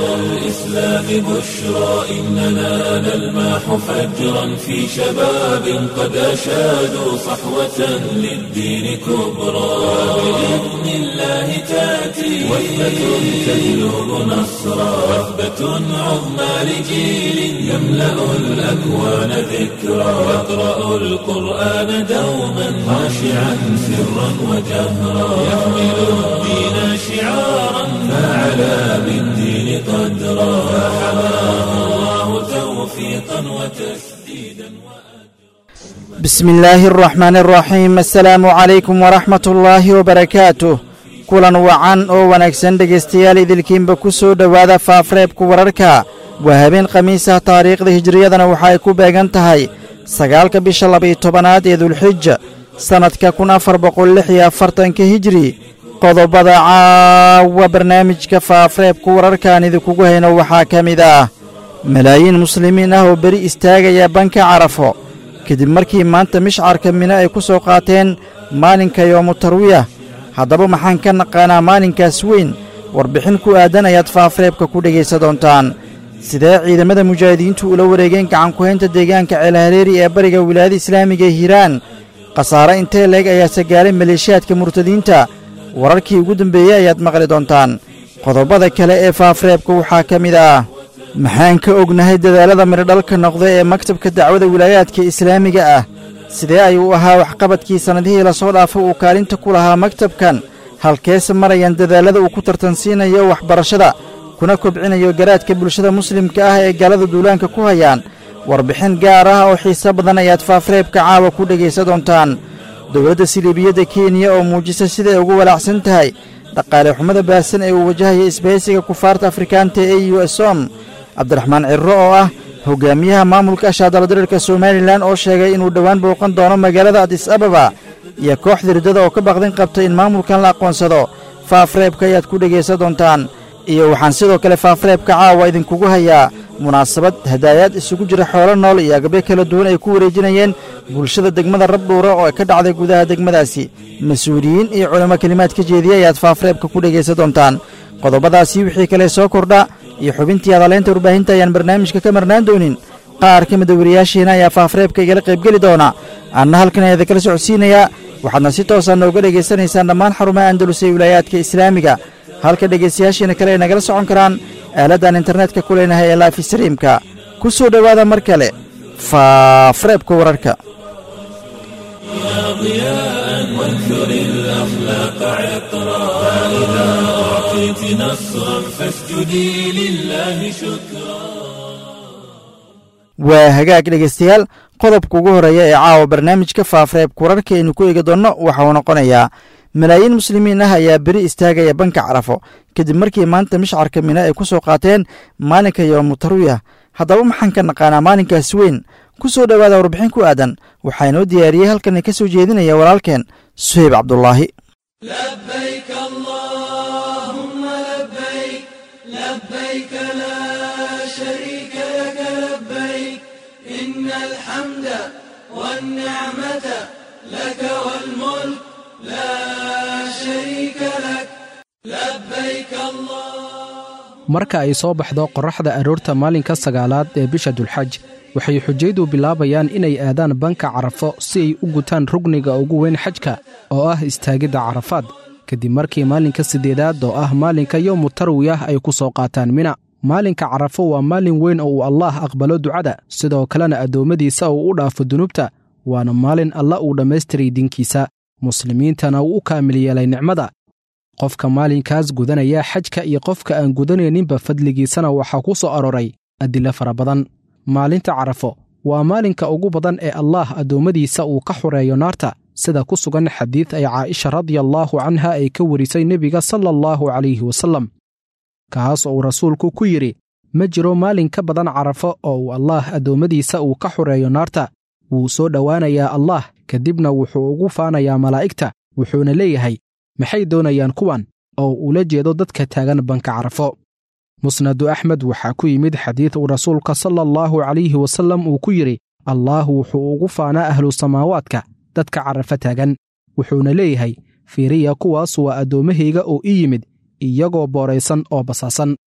الإسلام بشرى إننا نلمح فجرا في شباب قد أشادوا صحوة للدين كبرى بإذن الله تأتي وثبة تهلب نصرا وثبة عظمى لجيل يملأ الأكوان ذكرا يقرأ القرآن دوما خاشعا سرا وجهرا يحمل الدين شعارا فعلى بالدين قدرا فحماه الله توفيقا وتسديدا بسم الله الرحمن الرحيم السلام عليكم ورحمة الله وبركاته kulan wacan oo wanaagsan dhegaystayaal idilkiinba ku soo dhowaada faafreebka wararka waa habeen khamiisa taariikhda hijriyadana waxa ay ku beegan tahay 9 bisha 12aad ee dulxija sanadka 1446 hijri qodobada caawa barnaamijka faafreebka wararkaan idinkugu hayno waxaa ka mid ah malaayiin muslimiin ah oo beri istaagaya banka carafo kadib markii maanta mishcarka mina ay ku soo qaateen maalinka yoomu tarwiyah haddaba maxaan ka naqaanaa maalinkaas weyn warbixin ku aadan ayaad faafreebka ku dhegaysa doontaan sidee ciidamada mujaahidiintu ula wareegeen gacankuhaynta deegaanka ceelhareeri ee bariga wilaayada islaamiga ee hiiraan khasaare intee leeg ayaase gaaray maleeshiyaadka murtadiinta wararkii ugu dambeeyey ayaad maqli doontaan qodobada kale ee faafreebka waxaa ka mid ah maxaan ka ognahay dadaalada midhodhalka noqda ee maktabka dacwada wilaayaadka islaamiga ah sidee ayuu ahaa waxqabadkii sannadihii lasoo dhaafay uu kaalinta ku lahaa maktabkan halkeese marayaan dadaallada uu ku tartansiinayo waxbarashada kuna kobcinayo garaadka bulshada muslimka ah ee gaalada duulaanka ku hayaan warbixin gaar ah oo xiiso badan ayaad faafreebka caawa ku dhegaysa doontaan dowladda siliibiyadda kenya oo muujisa siday ugu walaacsan tahay dhaqaale xumada baahsan ee uu wajahaya isbahaysiga kufaarta afrikaanta ee USOM cabdiraxmaan cirro oo ah hogaamiyaha maamulka ashaadaladirirka somalilan oo sheegay inuu dhowaan booqan doono magaalada adis ababa iyo kooxda riddada oo ka baqdin qabtay in maamulkan la aqoonsado faafreebka ayaad ku dhegaysa doontaan iyo waxaan sidoo kale faafreebka caawa idinkugu hayaa munaasabad hadaayaad isugu jira xoolo nool iyo agabyo kala duwan ay ku wareejinayeen bulshada degmada rabdhuura oo ka dhacday gudaha degmadaasi mas-uuliyiin iyo culamo kelimaad ka jeediya ayaad faafreebka ku dhegaysa doontaan qodobadaasi wixii kale soo kordha iyo xubintii hadaleynta warbaahinta ayaan barnaamijka ka marnaan doonin qaar ka mida wariyaashiina ayaa faafreebka igala qaybgeli doona anna halkan ayaa idinkala socodsiinayaa waxaadna si toosaa nooga dhegaysanaysaan dhammaan xarumaha andalus ee wilaayaadka islaamiga halka dhegaystayaashiina kale ay nagala socon karaan aaladdan internetka ku leenahay ee life streamka ku soo dhowaada mar kale faafreebka wararka waa hagaag dhegaystayaal qodobka ugu horreeya ee caawa barnaamijka faafreebka wararka aynu ku eegi doonno waxa uu noqonayaa malaayiin muslimiin ah ayaa beri istaagaya banka carafo kadib markii maanta mishcarka mina ay ku soo qaateen maalinka yoomu tarwiyah haddaba maxaan ka naqaanaa maalinkaas weyn ku soo dhowaada warbixin ku aadan waxaa inoo diyaariyey halkan ka soo jeedinaya walaalkeen suhayb cabdulaahi marka ay soo baxdo qorraxda aroorta maalinka 9aad ee bisha dulxaj waxay xujaydu bilaabayaan inay aadaan banka carafo si ay u gutaan rugniga ugu weyn xajka oo ah istaagidda carafaad kadib markii maalinka 8aad oo ah maalinka yowmu tarwiyah ay ku soo qaataan mina maalinka carafo waa maalin weyn oo uu allaah aqbalo ducada sidoo kalena addoommadiisa uu u dhaafo dunuubta waana maalin alla uu dhammaystiray dinkiisa muslimiintana uu u kaamil yeelay nicmada qofka maalinkaas gudanaya xajka iyo qofka aan gudanayninba fadligiisana waxaa ku soo aroray adilo fara badan maalinta carafo waa maalinka ugu badan ee allaah addoommadiisa uu ka xureeyo naarta sida ku sugan xadiid ay caaisha radiyallaahu canha ay ka warisay nebiga sala allahu calayhi wasallam kaas oo uu rasuulku ku yidhi ma jiro maalin ka badan carafo oo uu allaah addoommadiisa uu ka xureeyo naarta wuu soo dhowaanayaa allaah kadibna wuxuu ugu faanayaa malaa'igta wuxuuna leeyahay maxay doonayaan kuwan oo ula jeedo dadka taagan banka carafo musnadu axmed waxaa ku yimid xadiid uu rasuulka sala allahu calayhi wasallam uu ku yidhi allaah wuxuu ugu faanaa ahlu samaawaadka dadka carafo taagan wuxuuna leeyahay fiiriya kuwaas waa addoommahayga oo ii yimid iyagoo booraysan oo basaasan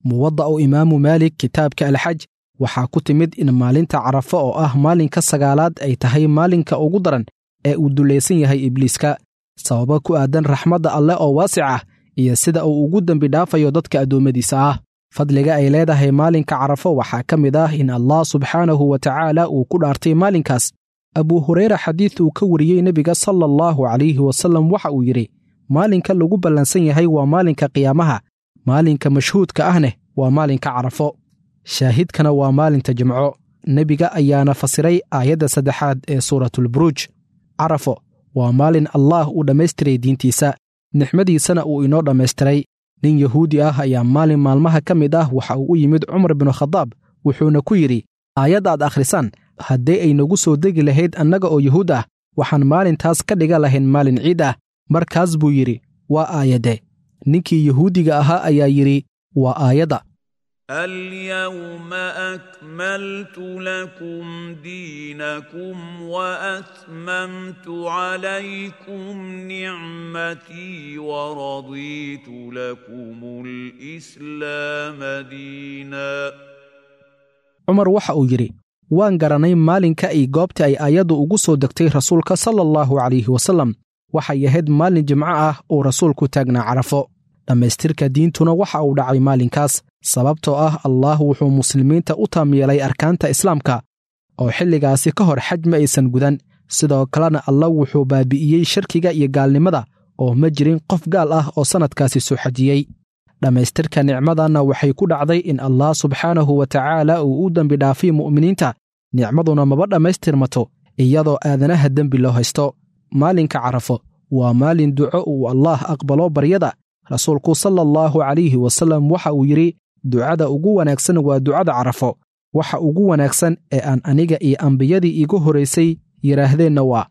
muwada'u imaamu maalik kitaabka alxaj waxaa ku timid in maalinta carafo oo ah maalinka 9aad ay tahay maalinka ugu daran ee uu dulaysan yahay ibliiska sababa ku aadan raxmadda alleh oo waasic ah iyo sida uu ugu dembi dhaafayo dadka addoommadiisa ah fadliga ay leedahay maalinka carafo waxaa ka mid ah in allah subxaanahu wa tacaala uu ku dhaartay maalinkaas abu hurayra xadiid uu ka wariyey nebiga sala allahu calayhi wasallam waxa uu yidhi maalinka lagu ballansan yahay waa maalinka qiyaamaha maalinka mashhuudka ahne waa maalinka carafo shaahidkana waa maalinta jimco nebiga ayaana fasiray aayadda 3 ee suuratulburuuj carafo waa maalin allaah uu dhammaystiray diintiisa nixmadiisana uu inoo dhammaystiray nin yahuudi ah ayaa maalin maalmaha ka mid ah waxa uu u yimid cumar binu khadaab wuxuuna ku yidhi aayadda aad akhrisaan haddii ay nagu soo degi lahayd annaga oo yuhuud ah waxaan maalintaas ka dhiga lahayn maalin ciid ah markaas buu yidhi waa aayadde ninkii yahuudiga ahaa ayaa yidhi waa aayadda اليوم أكملت لكم دينكم وأتممت عليكم نعمتي ورضيت لكم الإسلام دينا cumar waxa uu yidhi waan garanay maalinka ay goobta ay aayaddu ugu soo degtay rasuulka sala allahu calayhi wasallam waxay ahayd maalin jimco ah uu rasuulku taagnaa carafo dhammaystirka diintuna waxa uu dhacay maalinkaas sababtoo ah allaah wuxuu muslimiinta u taam yeelay arkaanta islaamka oo xilligaasi ka hor xaj ma aysan gudan sidoo kalena allah wuxuu baabi'iyey shirkiga iyo gaalnimada oo ma jirin qof gaal ah oo sannadkaasi soo xajiyey dhammaystirka nicmadanna waxay ku dhacday in allah subxaanahu wa tacaala uu u dembi dhaafay mu'miniinta nicmaduna maba dhammaystirmato iyadoo aadanaha dembi loo haysto maalinka carafo waa maalin duco uu allaah aqbalo baryada rasuulku sala allahu calayhi wasallam waxa uu yidhi ducada ugu wanaagsan waa ducada carafo waxa ugu wanaagsan ee aan aniga iyo ambiyadii iigu horaysay yidhaahdeenna waa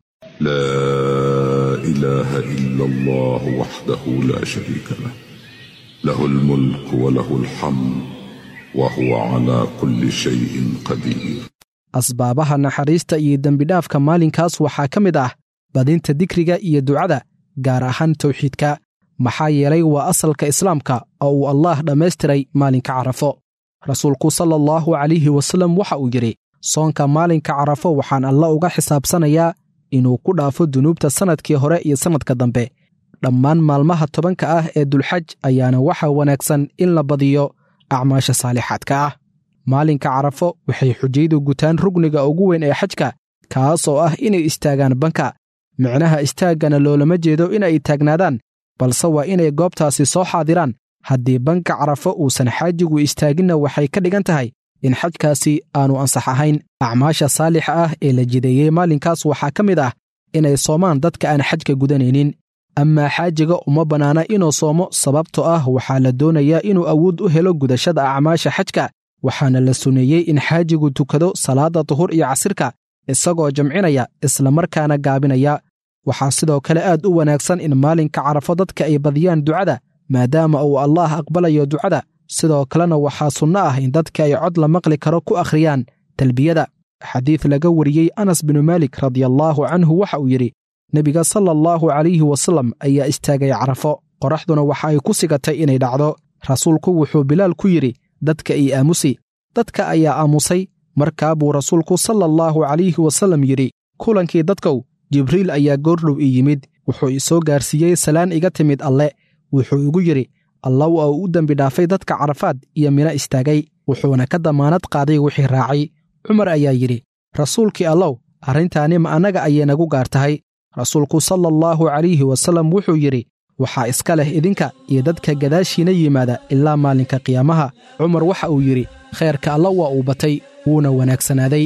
laa ilaaha ila allah waxdahu laa shariika lah lahu almulku walahu alxamd wa huwa calaa kulli shayin qadiir asbaabaha naxariista iyo dembidhaafka maalinkaas waxaa ka mid ah badinta dikriga iyo ducada gaar ahaan tawxiidka maxaa yeelay waa asalka islaamka oo uu allaah dhammaystiray maalinka carafo rasuulku sala allahu calayhi wasallam waxa uu yidhi soonka maalinka carafo waxaan alla uga xisaabsanayaa inuu ku dhaafo dunuubta sannadkii hore iyo sannadka dambe dhammaan maalmaha 10 ah ee dulxaj ayaana waxa wanaagsan in la badiyo acmaasha saalixaadka ah maalinka carafo waxay xujaydu gutaan rugniga ugu weyn ee xajka kaas oo ah inay istaagaan banka micnaha istaaggana loolama jeedo inay taagnaadaan balse waa inay goobtaasi soo xaadiraan haddii banka carafo uusan xaajigu istaaginna waxay ka dhigan tahay in xajkaasi aanu ansax ahayn acmaasha saalixa ah ee la jideeyey maalinkaas waxaa ka mid ah inay soomaan dadka aan xajka gudanaynin amaa xaajiga uma bannaana inuu soomo sababtoo ah waxaa la doonayaa inuu awood u helo gudashada acmaasha xajka waxaana la suneeyey in xaajigu tukado salaadda duhur iyo casirka isagoo jamcinaya islamarkaana gaabinaya waxaa sidoo kale aad u wanaagsan in maalinka carafo dadka ay badiyaan ducada maadaama uu allaah aqbalayo ducada sidoo kalena waxaa sunno ah in dadka ay cod la maqli karo ku akhriyaan talbiyada xadiid laga wariyey anas binu maalik radiallaahu canhu waxa uu yidhi nebiga sala allahu calayhi wasallam ayaa istaagay carafo qoraxduna waxa ay ku sigatay inay dhacdo rasuulku wuxuu bilaal ku yidhi dadka ii aamusi dadka ayaa aamusay markaa buu rasuulku sala allahu calayhi wasallam yidhi kulankii dadkow jibriil ayaa goordhow ii yimid wuxuu i soo gaarsiiyey salaan iga timid alle wuxuu igu yidhi alla waa uu u dembi dhaafay dadka carafaad iyo mina istaagay wuxuuna ka damaanad qaaday wixii raacay cumar ayaa yidhi rasuulkii allow arrintaani ma annaga ayay nagu gaar tahay rasuulku sala allahu calayhi wasallam wuxuu yidhi waxaa iska leh idinka iyo dadka gadaashiina yimaada ilaa maalinka qiyaamaha cumar waxa uu yidhi khayrka alla waa uu batay wuuna wanaagsanaaday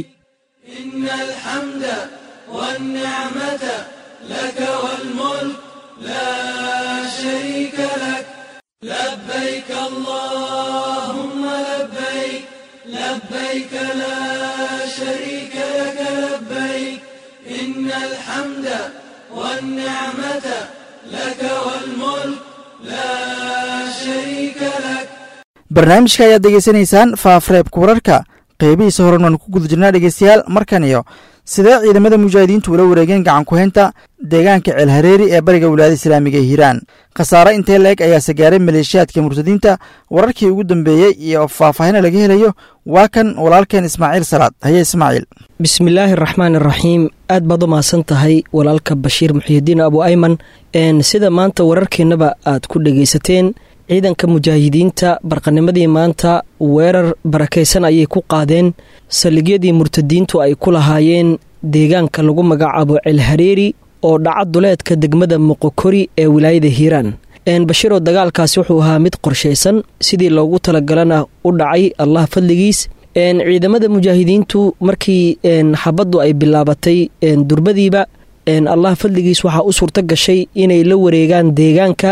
والنعمة لك والملك لا شريك لك لبيك اللهم لبيك لبيك لا شريك لك لبيك إن الحمد والنعمة لك والملك لا شريك لك barnaamijka ayaad degeysanaysaan faafareebka wararka qeybihiisa horan waan ku guda jirnaa dhegeystayaal markan iyo sidee ciidamada mujaahidiintu ula wareegeen gacan ku-haynta deegaanka ceelhareeri ee bariga wilaayada islaamiga ee hiiraan khasaare intee la-eg ayaase gaaray maleeshiyaadka murtadiinta wararkii ugu dambeeyey iyo faahfaahina laga helayo waa kan walaalkeen ismaaciil salaad haye ismaaciil bismillaahi araxmaan araxiim aad baad u mahadsan tahay walaalka bashiir muxiidiin abu ayman sida maanta wararkeennaba aad ku dhegaysateen ciidanka mujaahidiinta barqanimadii maanta weerar barakaysan ayay ku qaadeen saldhigyadii murtadiintu ay ku lahaayeen deegaanka lagu magacaabo ceelhareeri oo dhaca duleedka degmada moqokori ee wilaayada hiiraan bashiiroo dagaalkaasi wuxuu ahaa mid qorshaysan sidii loogu talagalana u dhacay allah fadligiis ciidamada mujaahidiintu markii xabaddu ay bilaabatay durbadiiba allah fadligiis waxaa u suurto gashay inay la wareegaan deegaanka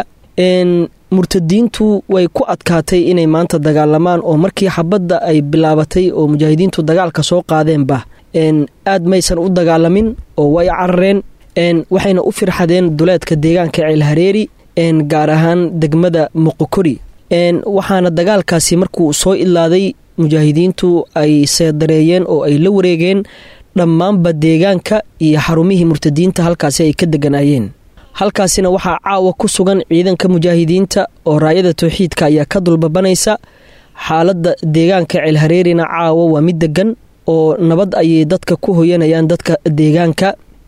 murtadiintu way ku adkaatay inay maanta dagaalamaan oo markii xabadda ay bilaabatay oo mujaahidiintu dagaalka soo qaadeenba aad maysan u dagaalamin oo way carareen waxayna u firxadeen duleedka deegaanka ceelhareeri gaar ahaan degmada moqokori waxaana dagaalkaasi markuu soo ilaaday mujaahidiintu ay seedareeyeen oo ay la wareegeen dhammaanba deegaanka iyo xarumihii murtadiinta halkaasi ay ka deganaayeen halkaasina waxaa caawa ku sugan ciidanka mujaahidiinta oo raayada tawxiidka ayaa ka dulbabanaysa xaaladda deegaanka ceelhareerina caawa waa mid degan oo nabad ayay dadka ku hoyanayaan dadka deegaanka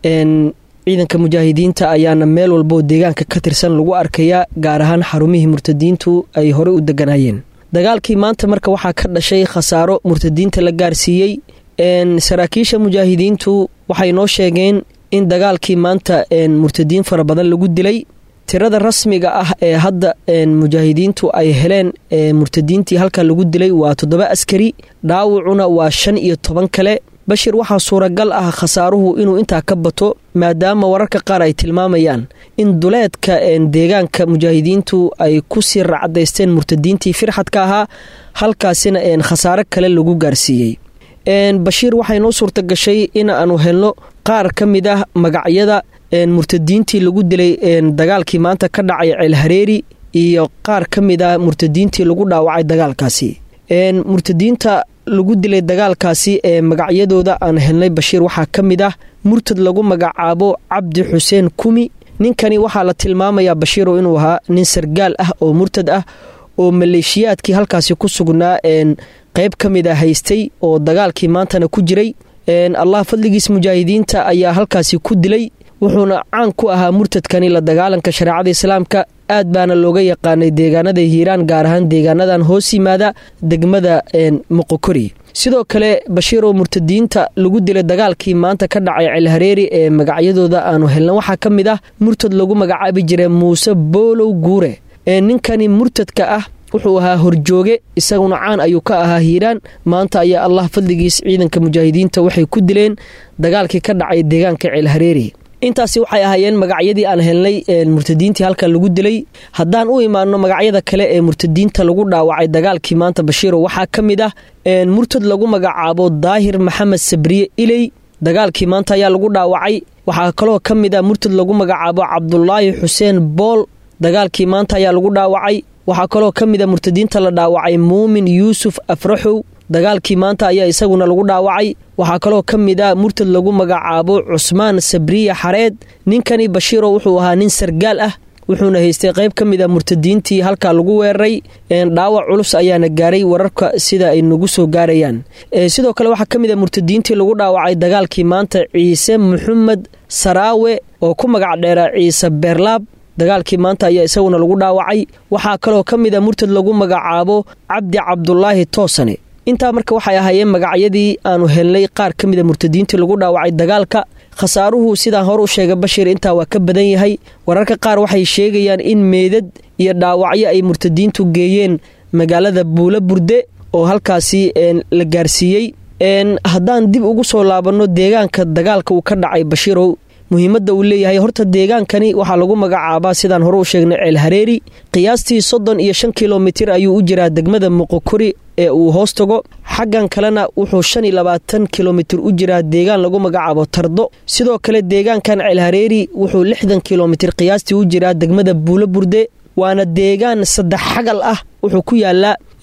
ciidanka mujaahidiinta ayaana meel walboo deegaanka ka tirsan lagu arkayaa gaar ahaan xarumihii murtadiintu ay horey u deganaayeen dagaalkii maanta marka waxaa ka dhashay khasaaro murtadiinta la gaarsiiyey saraakiisha mujaahidiintu waxay noo sheegeen in dagaalkii maanta murtadiin fara badan lagu dilay tirada rasmiga ah ee hadda mujaahidiintu ay heleen murtadiintii halka lagu dilay waa 7 askari dhaawacuna waa 15 kale bashir waxaa suuragal ah khasaaruhu inuu intaa ka bato maadaama wararka qaar ay tilmaamayaan in duleedka deegaanka mujaahidiintu ay ku sii racdaysteen murtadiintii firxadka ahaa halkaasina khasaare kale lagu gaarsiiyey bashiir waxay noo suurta gashay in aanu helno qaar ka mid ah magacyada murtadiintii lagu dilay dagaalkii maanta ka dhacay ceelhareeri iyo qaar ka mid ah murtadiintii lagu dhaawacay dagaalkaasi murtadiinta lagu dilay dagaalkaasi ee magacyadooda aan helnay bashiir waxaa ka mid ah murtad lagu magacaabo cabdi xuseen kumi ninkani waxaa la tilmaamayaa bashiiro inuu ahaa nin sargaal ah oo murtad ah oo maleeshiyaadkii halkaasi ku sugnaa qayb ka mid ah haystay oo dagaalkii maantana ku jiray allah fadligiis mujaahidiinta ayaa halkaasi ku dilay wuxuuna caan ku ahaa murtadkani la dagaalanka shareecada islaamka aad baana looga yaqaanay deegaanada hiiraan gaar ahaan deegaanadan hoos yimaada degmada moqokori sidoo kale bashiiroo murtadiinta lagu dilay dagaalkii maanta ka dhacay ceelhareeri ee magacyadooda aanu helna waxaa ka mid ah murtad lagu magacaabi jiray muuse boolow guure ninkani murtadka ah wuxuu ahaa horjooge isaguna caan ayuu ka ahaa hiiraan maanta ayaa allah fadligiis ciidanka mujaahidiinta waxay ku dileen dagaalkii ka dhacay deegaanka ceelhareeri intaasi waxay ahaayeen magacyadii aan helnay murtadiintii halka lagu dilay haddaan u imaano magacyada kale ee murtadiinta lagu dhaawacay dagaalkii maanta bashiiro waxaa ka mid ah murtad lagu magacaabo daahir maxamed sabriye iley dagaalkii maanta ayaa lagu dhaawacay waxaa kaloo ka mid ah murtad lagu magacaabo cabdulaahi xuseen bool dagaalkii maanta ayaa lagu dhaawacay waxaa kaloo ka mid a murtadiinta la dhaawacay muumin yuusuf afraxow dagaalkii maanta ayaa isaguna lagu dhaawacay waxaa kaloo ka mid a murtad lagu magacaabo cusmaan sabriye xareed ninkani bashiiro wuxuu ahaa nin sargaal ah wuxuuna haystay qayb ka mid a murtadiintii halkaa lagu weeraray dhaawac culus ayaana gaaray wararka sida ay nagu soo gaarayaan sidoo kale waxaa ka mid a murtadiintii lagu dhaawacay dagaalkii maanta ciise maxamed saraawe oo ku magac dheera ciise beerlaab dagaalkii maanta ayaa isaguna lagu dhaawacay waxaa kaloo ka mid a murtad lagu magacaabo cabdi cabdulaahi toosane intaa marka waxay ahaayeen magacyadii aanu helnay qaar ka mid a murtadiintii lagu dhaawacay dagaalka khasaaruhu sidaan hore u sheegay bashiir intaa waa ka badan yahay wararka qaar waxay sheegayaan in meedad iyo dhaawacyo ay murtadiintu geeyeen magaalada buula burde oo halkaasi la gaarsiiyey haddaan dib ugu soo laabanno deegaanka dagaalka uu ka dhacay bashiirow muhiimadda uu leeyahay horta deegaankani waxaa lagu magacaabaa sidaan hore u sheegnay ceelhareeri qiyaastii 35 kilomitir ayuu u jiraa degmada moqokori ee uu hoos tago xaggan kalena wuxuu 25 kilomitir u jiraa deegaan lagu magacaabo tardo sidoo kale deegaankan ceelhareeri wuxuu 60 kilomitir qiyaastii u jiraa degmada buula burde waana deegaan saddex xagal ah wuxuu ku yaalaa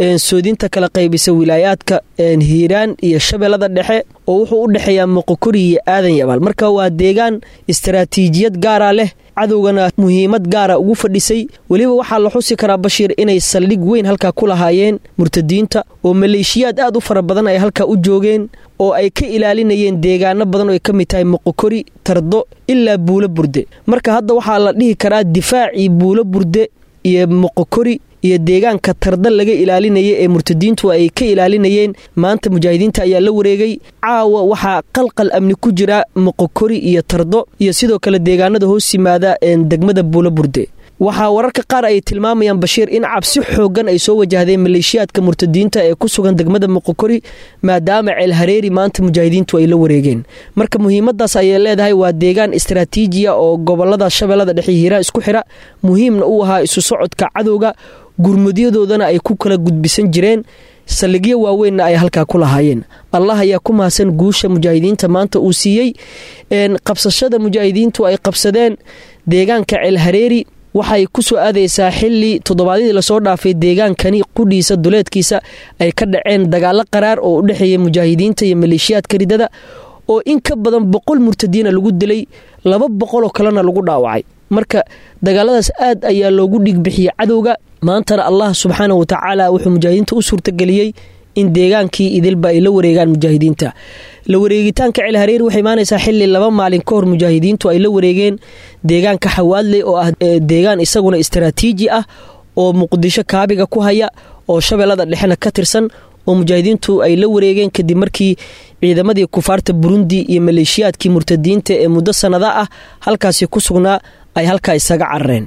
soodinta kala qaybisa wilaayaadka hiiraan iyo shabeellada dhexe oo wuxuu u dhexeeyaa moqokori iyo aadan yabaal. marka waa deegaan istaraatiijiyad gaara leh, cadowgana muhiimad gaara ugu fadhisay. weliba waxaa la xusi karaa Bashiir inay saldhig weyn halkaa ku lahaayeen murtadiinta, oo maleeshiyaad aad u fara badan ay halkaa u joogeen, oo ay ka ilaalinayeen deegaano badan oo ay ka mid tahay moqokori, tardo ilaa buulo burde. marka hadda waxaa la dhihi karaa difaacii buulo burde iyo moqokori iyo deegaanka tarda laga ilaalinayay ee murtadiintu ay ka ilaalinayeen, maanta mujaahidiinta ayaa la wareegay. caawa waxaa qalqal amni ku jira moqokori iyo tardo iyo sidoo kale deegaanada hoos yimaada degmada buulo burde. waxaa wararka qaar ay tilmaamayaan Bashiir in cabsi xoogan ay soo wajahdeen maleeshiyaadka murtadiinta ee ku sugan degmada moqokori, maadaama ceel hareeri maanta mujaahidiintu ay la wareegeen. marka muhiimadaas ayay leedahay. waa deegaan istaraatiijiya oo gobolada shabeellada dhexe hiiraan isku xira, muhiimna u ahaa isu socodka cadowga, gurmudyadoodana ay ku kala gudbisan jireen, saldhigyo waaweynna ay halkaa ku lahaayeen. allah ayaa ku mahadsan guusha mujaahidiinta maanta uu siiyey. qabsashada mujaahidiintu ay qabsadeen deegaanka ceel hareeri waxay ku soo aadaysaa xilli toddobaadyadii lasoo dhaafay deegaankani qudhiisa duleedkiisa ay ka dhaceen dagaalo qaraar oo u dhexeeya mujaahidiinta iyo maleeshiyaadka ridada, oo in ka badan 100 murtadiina lagu dilay, 200 oo kalena lagu dhaawacay. marka dagaaladaas aad ayaa loogu dhigbixiyey cadowga. maantana allah subxaanahu wa tacaala wuxuu mujaahidiinta u suurtageliyey in deegaankii idilba ay la wareegaan mujaahidiinta. la wareegitaanka ceel hareeri waxay imaanaysaa xilli 2 maalin ka hor mujaahidiintu ay la wareegeen deegaanka xawaadley oo ah deegaan isaguna istaraatiiji ah oo muqdisho kaabiga ku haya, oo shabeellada dhexena ka tirsan, oo mujaahidiintu ay la wareegeen kadib markii ciidamadii kufaarta Burundi iyo maleeshiyaadkii murtadiinta ee muddo sanado ah halkaasi ku sugnaa ay halkaa isaga carareen.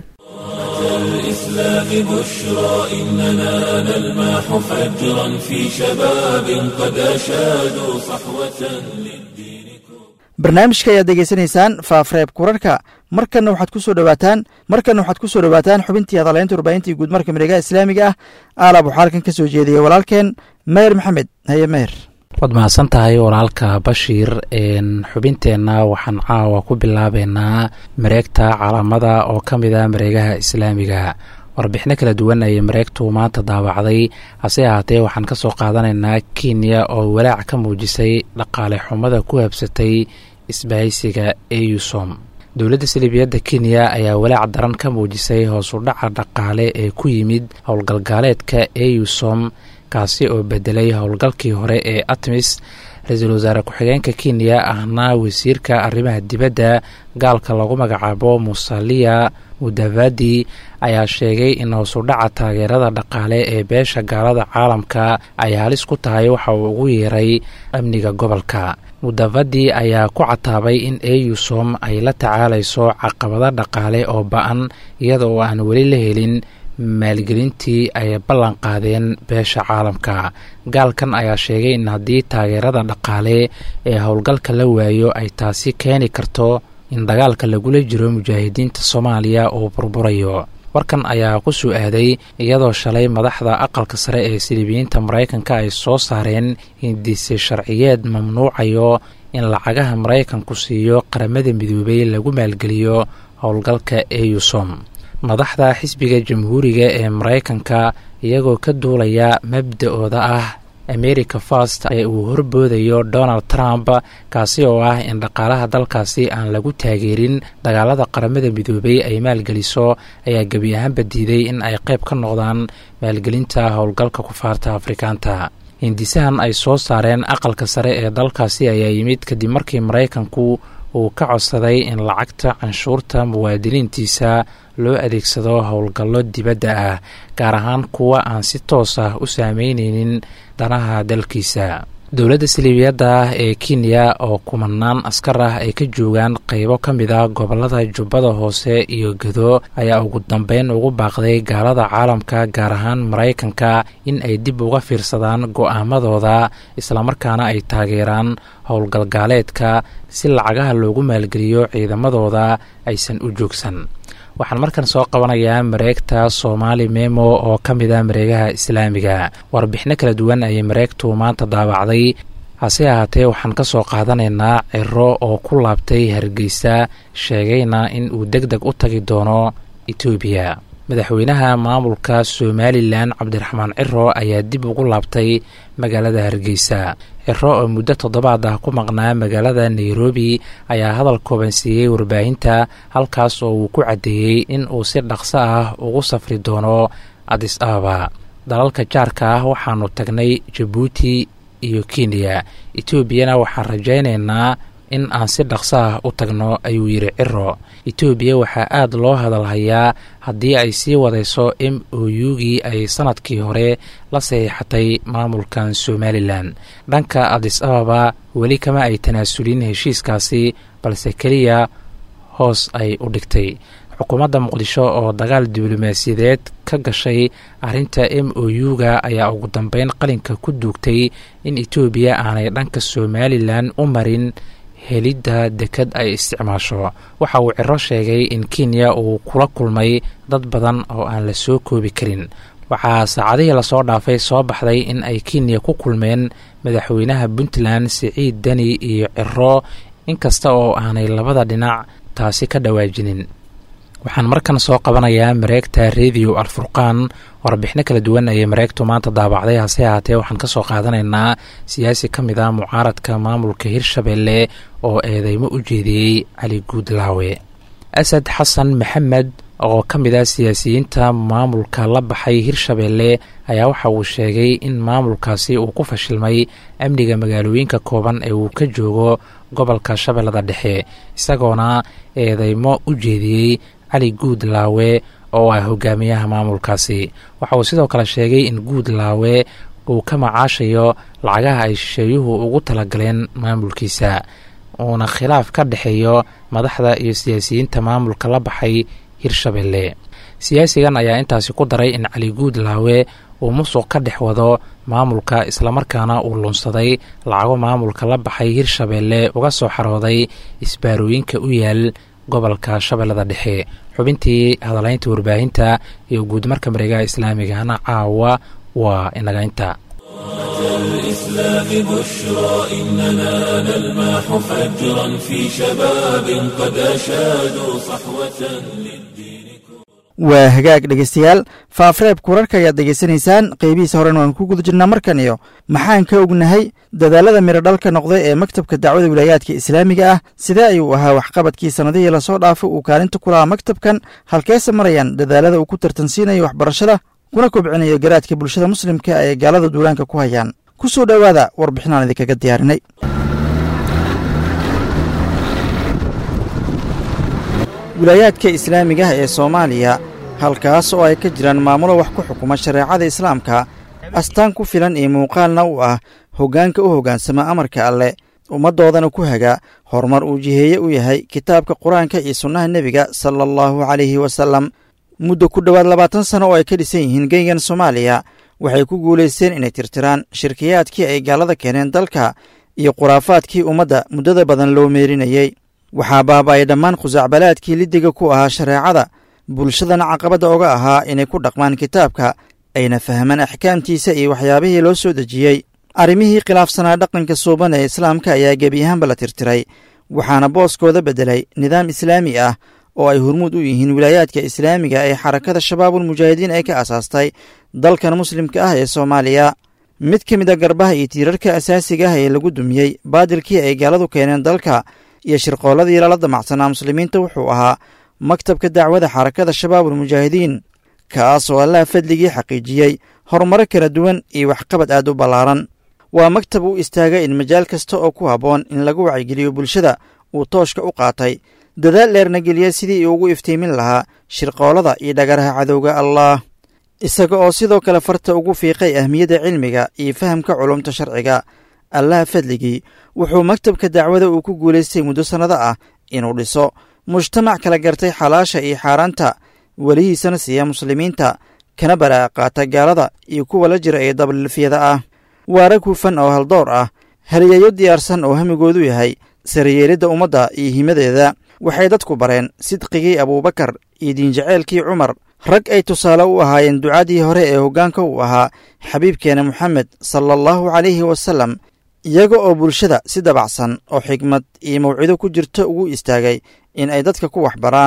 الإسلام بشرى إننا نلمح فجرا في شباب قد أشادوا صحوة للدين. barnaamijka ayaad degeysanaysaan faafreeb kurarka. markana waxaad ku soo dhawaataan xubintii hadalaynta warbaahintii guud marka mareegaha islaamiga ah. aalaab waxaa halkan ka soo jeediyay walaalkeen meher maxamed. haye meher. waad mahadsan tahay walaalka Bashiir. xubinteenna waxaan caawa ku bilaabeynaa mareegta calaamada oo ka mid ah mareegaha islaamiga. warbixino kala duwan ayay mareegtu maanta daawacday, hase ahaatee waxaan ka soo qaadanaynaa Kenya oo walaac ka muujisay dhaqaale xumada ku habsatay isbahaysiga AUSOM. dowladda salibiyadda Kenya ayaa walaac daran ka muujisay hoos u dhaca dhaqaale ee ku yimid howlgalgaaleedka AUSOM, kaasi oo bedelay howlgalkii hore ee ATMIS. ra-iisul wasaare ku-xigeenka Kenya ahna wasiirka arrimaha dibadda gaalka lagu magacaabo Musalia Mudavadi ayaa sheegay in hoos u dhaca taageerada dhaqaale ee beesha gaalada caalamka ay halis ku tahay waxa uu ugu yeeray amniga gobolka. Mudavadi ayaa ku cataabay in AUSOM ay la tacaalayso caqabado dhaqaale oo ba-an iyada oo aan weli la helin maalgelintii ay ballan qaadeen beesha caalamka. gaalkan ayaa sheegay in haddii taageerada dhaqaale ee howlgalka la waayo ay taasi keeni karto in dagaalka lagula jiro mujaahidiinta Soomaaliya uu burburayo. warkan ayaa ku soo aaday iyadoo shalay madaxda aqalka sare ee silibiyiinta Mareykanka ay soo saareen hindise sharciyeed mamnuucayo in lacagaha Mareykanku siiyo qaramada midoobay lagu maalgeliyo howlgalka AUSOM. madaxda xisbiga jamhuuriga ee Mareykanka iyagoo ka duulaya mabda'ooda ah America First ee uu horboodayo Donald Trump, kaasi oo ah in dhaqaalaha dalkaasi aan lagu taageerin dagaalada qaramada midoobay ay maalgeliso, ayaa gebi ahaanba diiday in ay qayb ka noqdaan maalgelinta howlgalka kufaarta Afrikaanta. hindisahan ay soo saareen aqalka sare ee dalkaasi ayaa yimid kadib markii Mareykanku uu ka codsaday in lacagta canshuurta muwaadiniintiisa loo adeegsado howlgallo dibadda ah, gaar ahaan kuwa aan si toos ah u saameyneynin danaha dalkiisa. dowladda salibiyadda ah ee Kenya oo kumanaan askar ah ay ka joogaan qaybo ka mid ah gobolada Jubbada Hoose iyo Gedo ayaa ugu dambeyn ugu baaqday gaalada caalamka gaar ahaan Mareykanka in ay dib uga fiirsadaan go'aamadooda islamarkaana ay taageeraan howlgalgaaleedka si lacagaha loogu maalgeliyo ciidamadooda aysan u joogsan. waxaan markan soo qabanayaa mareegta Soomaali Memo oo ka mid ah mareegaha islaamiga. warbixino kala duwan ayay mareegtu maanta daawacday, hase ahaatee waxaan ka soo qaadanaynaa Ciro oo ku laabtay Hargeysa, sheegayna in uu degdeg u tagi doono Itoobiya. madaxweynaha maamulka somalilan cabdiraxmaan ciro ayaa dib ugu laabtay magaalada hargeysa. ciro oo muddo 7 ah ku maqnaa magaalada nairobi ayaa hadal kooban siiyey warbaahinta, halkaas oo uu ku caddeeyey in uu si dhaqso ah ugu safri doono adis ababa. dalalka jaarka ah waxaanu tagnay jabuuti iyo kenya, etoobiyana waxaan rajaynaynaa in aan si dhaqso ah u tagno, ayuu yidhi ciro. etoobiya waxaa aad loo hadalhayaa haddii ay sii wadayso MOU-gii ay sanadkii hore la saxiixatay maamulkan somalilan. dhanka adis ababa weli kama ay tanaasulin heshiiskaasi, balse keliya hoos ay u dhigtay. xukuumadda muqdisho oo dagaal diblomaasiyadeed ka gashay arrinta MOU-ga ayaa ugu dambeyn qalinka ku duugtay in etoobiya aanay dhanka somalilan u marin helidda dekad ay isticmaasho. waxa uu ciro sheegay in kenya uu kula kulmay dad badan oo aan la soo koobi karin. waxaa saacadihii lasoo dhaafay soo baxday in ay kenya ku kulmeen madaxweynaha puntland siciid deni iyo ciro, inkasta oo aanay labada dhinac taasi ka dhawaajinin. waxaan markan soo qabanayaa mareegta radio alfurqaan. warbixino kala duwan ayay mareegtu maanta daabacday, hase ahaatee waxaan ka soo qaadanaynaa siyaasi ka mid ah mucaaradka maamulka hirshabelle oo eedeymo u jeediyey cali guudlaawe. asad xasan maxamed oo ka mid ah siyaasiyiinta maamulka la baxay hirshabelle ayaa waxa uu sheegay in maamulkaasi uu ku fashilmay amniga magaalooyinka kooban ee uu ka joogo gobolka shabeellada dhexe, isagoona eedeymo u jeediyey cali guudlaawe oo ah hogaamiyaha maamulkaasi. waxa uu sidoo kale sheegay in guudlaawe uu ka macaashayo lacagaha ay shisheeyuhu ugu talagaleen maamulkiisa, uuna khilaaf ka dhexeeyo madaxda iyo siyaasiyiinta maamulka la baxay hirshabelle. siyaasigan ayaa intaasi ku daray in cali guudlaawe uu musuq ka dhex wado maamulka, islamarkaana uu lunsaday lacago maamulka la baxay hirshabelle uga soo xarooday isbaarooyinka u yaal gobolka shabeellada dhexe. xubintii hadalaynta warbaahinta iyo guudmarka mareegaha islaamigana caawa waa inaga inta. الإسلام بشرى إننا نلمح فجرا في شباب قد أشادوا صحوة للدين. waa hagaag dhegeystayaal, faafreebka wararka ayaad degeysanaysaan. qeybihiisa horena waan ku guda jirnaa. markan iyo maxaan ka ognahay dadaalada miro dhalka noqday ee maktabka dacwada wilaayaadka islaamiga ah? sidee ayuu ahaa waxqabadkii sannadihii lasoo dhaafay uu kaalinta ku lahaa maktabkan? halkeese marayaan dadaalada uu ku tartansiinayo waxbarashada kuna kobcinayo garaadka bulshada muslimka ee gaalada duulaanka ku hayaan? ku soo dhowaada warbixinaan idinkaga diyaarinay. wilaayaadka islaamiga ah ee soomaaliya, halkaas oo ay ka jiraan maamulo wax ku xukuma shareecada islaamka, astaan ku filan iyo muuqaalna u ah hoggaanka u hoggaansama amarka alle, ummaddoodana ku haga horumar uu jiheeye u yahay kitaabka qur-aanka iyo sunnaha nebiga sala allahu calayhi wasalam. muddo ku dhowaad 20 sano oo ay ka dhisan yihiin geygan soomaaliya, waxay ku guulaysteen inay tirtiraan shirkiyaadkii ay gaalada keeneen dalka iyo khuraafaadkii ummadda muddada badan loo meerinayey. waxaa baaba'ay dhammaan khusacbalaadkii liddiga ku ahaa shareecada, bulshadana caqabadda oga ahaa inay ku dhaqmaan kitaabka, ayna fahmaan axkaamtiisa iyo waxyaabihii loo soo dejiyey. arrimihii khilaafsanaa dhaqanka suuban ee islaamka ayaa gebi ahaanba la tirtiray, waxaana booskooda beddelay nidaam islaami ah oo ay hormuud u yihiin wilaayaadka islaamiga ee xarakada shabaabulmujaahidiin ay ka asaastay dalkan muslimka ah ee soomaaliya. mid ka mid a garbaha iyo tiirarka asaasiga ah ee lagu dumiyey baadilkii ay gaaladu keeneen dalka iyo shirqoolladii lala damacsanaa muslimiinta wuxuu ahaa maktabka dacwada xarakada shabaabulmujaahidiin, kaas oo allaha fadligii xaqiijiyey horumaro kala duwan iyo waxqabad aad u ballaaran. waa maktab u istaaga in majaal kasta oo ku habboon in lagu wacyigeliyo bulshada uu tooshka u qaatay, dadaal dheerna geliya sidii ugu iftiimin lahaa shirqoolada iyo dhagaraha cadowga allaah, isaga oo sidoo kale farta ugu fiiqay ahmiyadda cilmiga iyo fahamka culumta sharciga. allaha fadligii wuxuu maktabka dacwada uu ku guulaystay muddo sannado ah inuu dhiso mujtamac kala gartay xalaasha iyo xaaraanta, welihiisana siiya muslimiinta, kana baraa'a qaata gaalada iyo kuwa la jira ee dablilfyada ah. waa rag hufan oo haldoor ah, haliyayo diyaarsan oo hamigoodu yahay sarayeelidda ummadda iyo himadeeda. waxay dadku bareen sidqigii abuubakar iyo diinjaceelkii cumar, rag ay tusaale u ahaayeen ducadii hore ee hoggaanka u ahaa xabiibkeena moxamed sala allahu calayhi wasalam, iyaga oo bulshada si dabacsan oo xigmad iyo mawcido ku jirto ugu istaagay in ay dadka ku waxbaraan.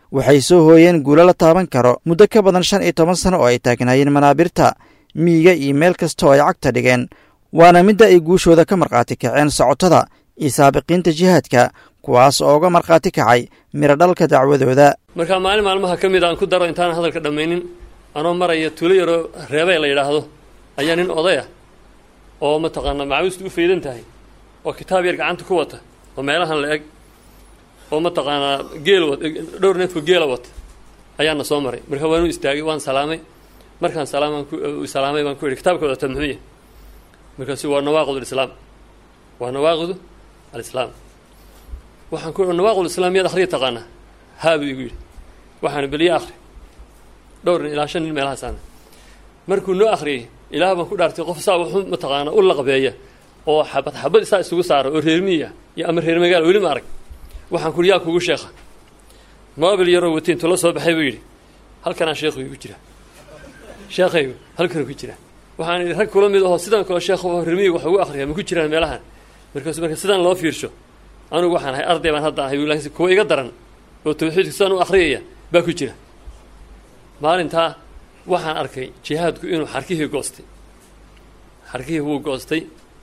waxay soo hooyeen guulo la taaban karo muddo ka badan 15 sano oo ay taagnaayeen manaabirta miyiga iyo meel kasta oo ay cagta dhigeen waana midda ay guushooda ka markhaati kaceen socotada iyo saabiqiinta jihaadka kuwaas oo uga markhaati kacay miradhalka dacwadooda markaa maalin maalmaha ka mid aan ku daro intaan hadalka dhammaynin anoo maraya tuulo yaroo reebay la yidhaahdo ayaa nin odaya oo mataqaanaa macawistu u faydan tahay oo kitaab yar gacanta ku wata oo meelahan la eg oo mataqaanaa geel dhowr neefku geela wata ayaana soo maray marka waan u istaagay waan salaamay markaan salaamay baan ku yidhi kitaabka wadata muxuu yahay markaasu waa nawaaqid alislaam waa nawaaqidu alislaam waxaan ku nawaaqid alislaam miyaad akhriya taqaanaa haa buu igu yidhi waxaan beliye akhri dhowr nin ilaa 5 nin meelahaasana markuu noo akhriyey ilaah baan ku dhaartay qof saa wuxuu mataqaanaa u laqabeeya oo xabad isaa isugu saara oo reer miya iyo ama reer magaalo weli ma arag waxaan ku yaa kugu sheekha moobil yaroo watiin tula soo baxay buu yidhi halkanaa sheekhu igu jira sheekhaygu halkan ku jira waxaan idhi rag kula mid ahoo sidan kale sheekhu reer miyiga wax ugu akhriyaa ma ku jiraan meelahan markaasu marka sidan loo fiirsho anigu waxaan ahay arday baan hadda ahay laakiin kuwa iga daran oo tawxiidka sidan u akhriyaya baa ku jira maalintaa waxaan arkay jihaadku inuu xarkihii goostay xarkihii wuu goostay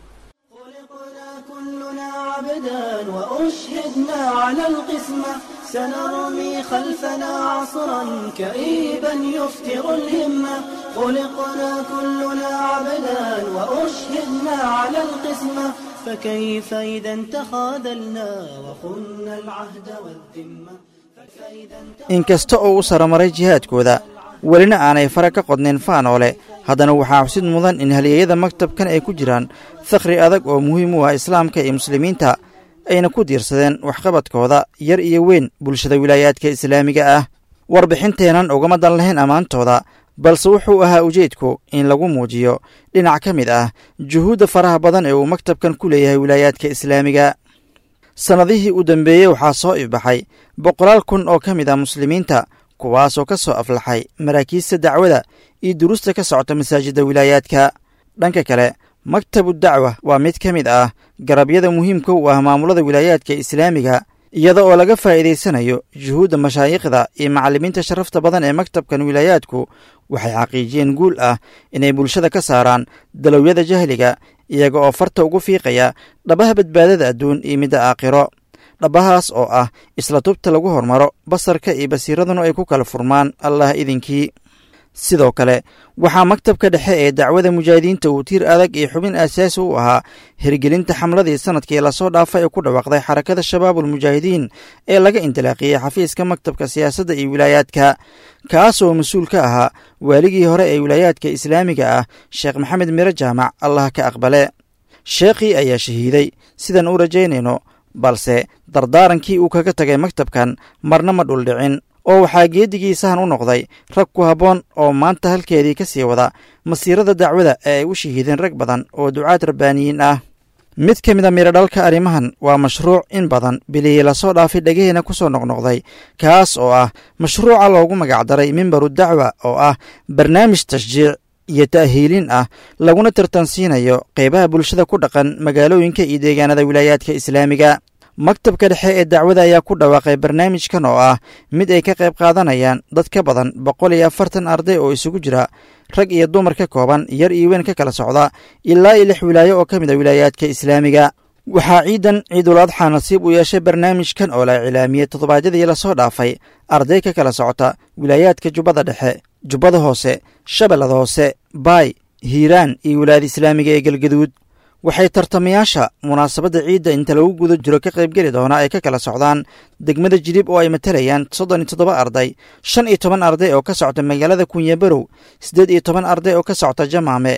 عبدا وأشهدنا على القسمة سنرمي خلفنا عصرا كئيبا يفتر الهمة خلقنا كلنا عبدا وأشهدنا على القسمة فكيف إذا تخاذلنا وخنا العهد والذمة inkasta oo u saramaray jihaadkooda welina aanay fara ka qodnayn faanoole haddana waxaa xusid mudan in halyeeyada maktabkan ay ku jiraan fakhri adag oo muhiim u ah islaamka iyo muslimiinta ayna ku diirsadeen waxqabadkooda yar iyo weyn bulshada wilaayaadka islaamiga ah warbixinteennan ugama dan lahayn ammaantooda balse wuxuu ahaa ujeedku in lagu muujiyo dhinac ka mid ah juhuudda faraha badan ee uu maktabkan ku leeyahay wilaayaadka islaamiga sannadihii u dambeeyey waxaa soo ifbaxay 100 kun oo ka mid ah muslimiinta kuwaasoo ka soo aflaxay maraakiista dacwada iyo duruusta ka socota masaajidda wilaayaadka dhanka kale maktabu dacwa waa mid ka mid ah garabyada muhiimka u ah maamulada wilaayaadka islaamiga iyada oo laga faa'iidaysanayo juhuudda mashaayikhda iyo macallimiinta sharafta badan ee maktabkan wilaayaadku waxay xaqiijiyeen guul ah inay bulshada ka saaraan dalowyada jahliga iyaga oo farta ugu fiiqaya dhabaha badbaadada adduun iyo midda aakhiro dhabahaas oo ah isla tubta lagu hormaro basarka iyo basiiraduna ay ku kala furmaan allah idinkii sidoo kale waxaa maktabka dhexe ee dacwada mujaahidiinta uu tiir adag iyo xubin aasaasi u ahaa hirgelinta xamladii sanadkii lasoo dhaafay ee ku dhawaaqday xarakada shabaabulmujaahidiin ee laga indilaaqiyey xafiiska maktabka siyaasadda iyo wilaayaadka kaasoo mas-uul ka ahaa waaligii hore ee wilaayaadka islaamiga ah sheekh maxamed miro jaamac allah ka aqbale sheekhii ayaa shahiiday sidaan u rajaynayno balse dardaarankii uu kaga tagay maktabkan marna ma dhuldhicin oo waxaa geedigiisahan u noqday rag ku habboon oo maanta halkeedii ka sii wada masiirada dacwada ee ay u shahiideen rag badan oo ducaad rabbaaniyiin ah mid ka mid a miradhalka arrimahan waa mashruuc in badan bilihii lasoo dhaafay dhegaheyna ku soo noqnoqday kaas oo ah mashruuca loogu magacdaray mimbaru dacwa oo ah barnaamij tashjiic iyo ta'hiilin ah laguna tartansiinayo qaybaha bulshada ku dhaqan magaalooyinka iyo deegaanada wilaayaadka islaamiga maktabka dhexe ee dacwada ayaa ku dhawaaqay barnaamijkan oo ah mid ay ka qayb qaadanayaan dad ka badan 140 arday oo isugu jira rag iyo dumar ka kooban yar iyo weyn ka kala socda ilaa 6 wilaayo oo ka mid a wilaayaadka islaamiga waxaa ciidan ciidul adxa nasiib u yeeshay barnaamijkan oo la cilaamiyey toddobaadyadii lasoo dhaafay arday ka kala socota wilaayaadka jubbada dhexe jubbada hoose shabeellada hoose baay hiiraan iyo wilaayada islaamiga ee galgaduud waxay tartamayaasha munaasabadda ciidda inta lagu guda jiro ka qaybgeli doona ay ka kala socdaan degmada jilib oo ay matalayaan 37 arday 15 arday oo ka socta magaalada kunyabarow 18 arday oo ka socta jamaame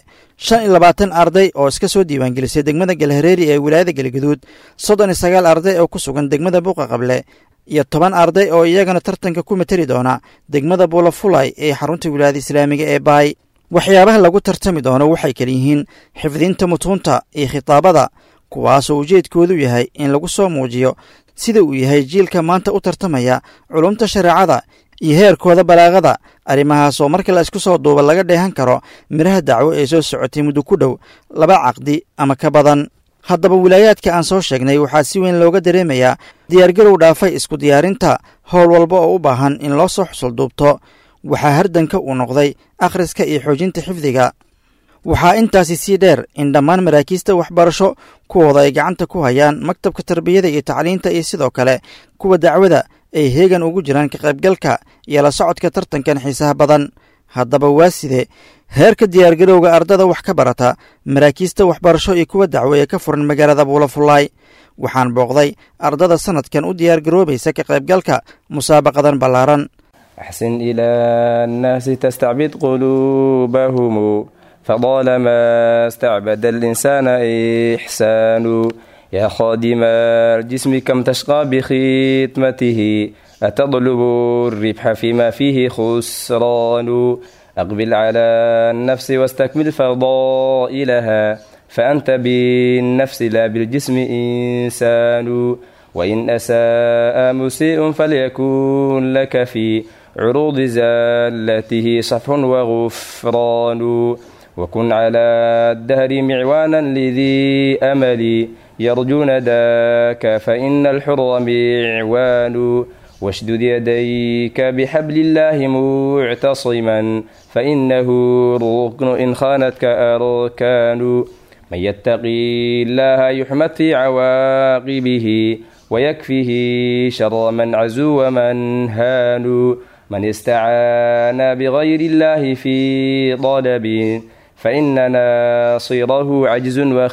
25 arday oo iska soo diiwaangelisay degmada galhareeri ee wilaayada galgaduud 39 arday oo ku sugan degmada buuqa qable iyo 10 arday oo iyagana tartanka ku matali doona degmada buulafulay ee xarunta wilaayada islaamiga ee baay waxyaabaha lagu tartami doono waxay kala yihiin xifdinta mutuunta iyo khitaabada kuwaasoo ujeedkoodu yahay in lagu soo muujiyo sida uu yahay jiilka maanta u tartamaya culumta shareecada iyo heerkooda balaaqada arrimahaasoo marka la isku soo duuba laga dheehan karo midhaha dacwo ee soo socotay muddo ku dhow 2 caqdi ama ka badan haddaba wilaayaadka aan soo sheegnay waxaa si weyn looga dareemayaa diyaargarow dhaafay isku diyaarinta howl walba oo u baahan in loo soo xusulduubto waxaa hardanka uu noqday akhriska iyo xoojinta xifdiga waxaa intaasi sii dheer in dhammaan maraakiista waxbarasho kuwooda ay gacanta ku hayaan maktabka tarbiyada iyo tacliinta iyo sidoo kale kuwa dacwada ay heegan ugu jiraan ka qaybgalka iyo la socodka tartankan xiisaha badan haddaba waa sidee heerka diyaargarowga ardada wax ka barata maraakiista waxbarasho iyo kuwa dacwo ee ka furan magaalada buulafullaay waxaan booqday ardada sanadkan u diyaargaroobaysa ka qaybgalka musaabaqadan ballaaran أحسن إلى الناس تستعبد قلوبهم فطالما استعبد الإنسان إحسان يا خادم الجسم كم تشقى بخدمته أتطلب الربح فيما فيه خسران أقبل على النفس واستكمل فضائلها فأنت بالنفس لا بالجسم إنسان وإن أساء مسيء فليكن لك في عروض زالته صفح وغفران وكن على الدهر معوانا لذي أمل يرجون ذاك فإن الحر معوان واشدد يديك بحبل الله معتصما فإنه الركن إن خانتك أركان من يتقي الله يحمد في عواقبه ويكفيه شر من عزو ومن هان من استعان بغير الله في طلب فإن ناصره عجز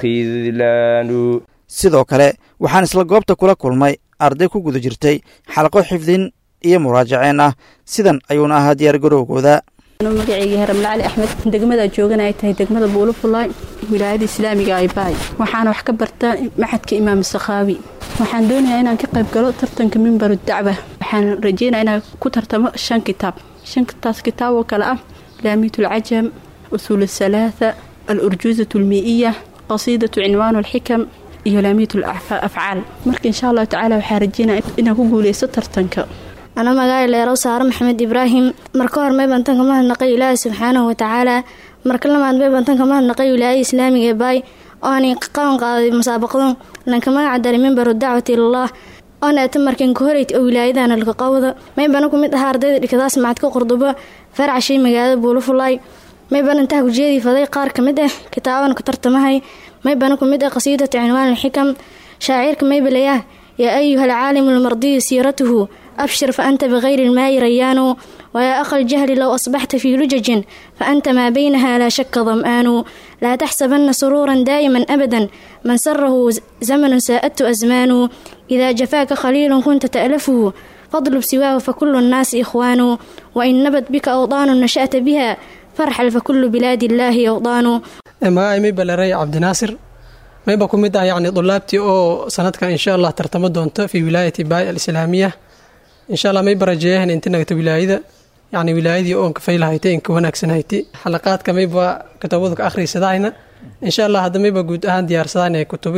وخذلان sidoo kale waxaan isla goobta kula kulmay arday ku guda jirtay xalaqo xifdin iyo muraajaceen ah sidan ayuuna ahaa diyaargarowgooda magacayga haramle cali axmed degmada joogana ay tahay degmada buulafullaay wilaayada islaamiga ay baay waxaana wax ka bartaa maxadka imaam sakhaawi waxaan doonayaa inaan ka qayb galo tartanka mimbaru dacwa waxaan rajeynayaa inaan ku tartamo 5 kitaab 5 kitaab oo kala ah laamitul cajam usul الثلاثه الارجوزه المئيه قصيده عنوان الحكم iyo laamitul afcaal marka insha Allah taala waxaan rajeynayaa inaan ku guuleysto tartanka أنا مقايل ليرو سارة محمد إبراهيم مركور ما بنتن كمان نقي الله سبحانه وتعالى مركل ما بنتن كمان نقي الله إسلامي باي أنا قام قاضي مسابقون لأن كمان عدل منبر الدعوة إلى الله أنا أتمر كن كهريت أولايدا أنا القوضة ما يبانكم متهار ديد لكذا سمعتكم قرضبة فرع شيء مقاعد بولف الله ما يبان انتهى جيدي فذي قار كمده كتابا كترت معي ما يبانكم مده قصيدة عنوان الحكم شاعرك ما يبلياه يا أيها العالم المرضي سيرته أبشر فأنت بغير الماء ريان ويا أخ الجهل لو أصبحت في لجج فأنت ما بينها لا شك ظمآن لا تحسبن سرورا دائما أبدا من سره زمن ساءته أزمان إذا جفاك خليل كنت تألفه فاضرب سواه فكل الناس إخوان وإن نبت بك أوطان نشأت بها فرحل فكل بلاد الله أوطان ما أمي بلري عبد ناصر ما يبقى مدة يعني طلابتي أو سنتك إن شاء الله ترتمدون في ولاية باي الإسلامية إن شاء الله ما يبرجيه إن أنت نقطة ولاية يعني ولاية أو كفيلة هايتين كونك سنهايتي حلقات كم يبقى كتبوذك آخر سداينا إن شاء الله هذا ما يبقى جود أهان ديار سداينا كتبي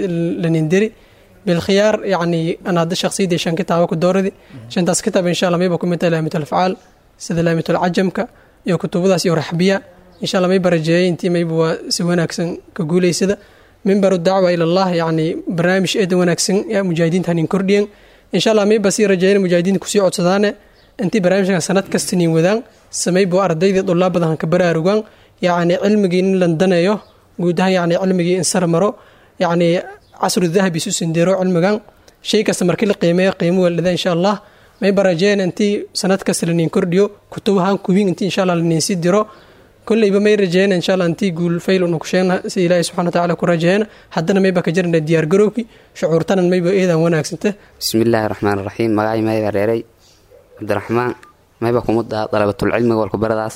لنندري بالخيار يعني أنا هذا الشخصي دي شان كتابك الدور دي شان تاس كتاب إن شاء الله ما يبقى كمثل لامة الأفعال سد لامة العجم ك يو كتبوذا سيو رحبية إن شاء الله ما يبرجيه أنت ما يبقى سوينا أكسن كقولي سدا منبر الدعوة إلى الله يعني برنامج إيد ونكسن يا مجاهدين تانين كردين إن شاء الله ما بصير رجال مجاهدين كسي عصدانة أنت برنامج سنة كستنين وذان سمي بو أردي طلاب بدهن كبرى روان يعني علمي لندن يو جودها يعني علمي إنسر مرو يعني عصر الذهب يسوس نديرو علمي شيء كسمر كل قيمة ولا إن شاء الله ما برجال أنت سنة كستنين كرديو كتبها كوين أنت إن شاء الله لنسيد درو كل يبقى ما يرجعنا إن شاء الله أنتي قول فيل ونكشنا سي الله سبحانه وتعالى كرجعنا حدنا ما يبقى كجرنا ديار جروكي شعورتنا ما يبقى إذا وانا أكسنته بسم الله الرحمن الرحيم مقاعي ما يبقى ريري عبد الرحمن ما يبقى مدة طلبة العلم والكبار داس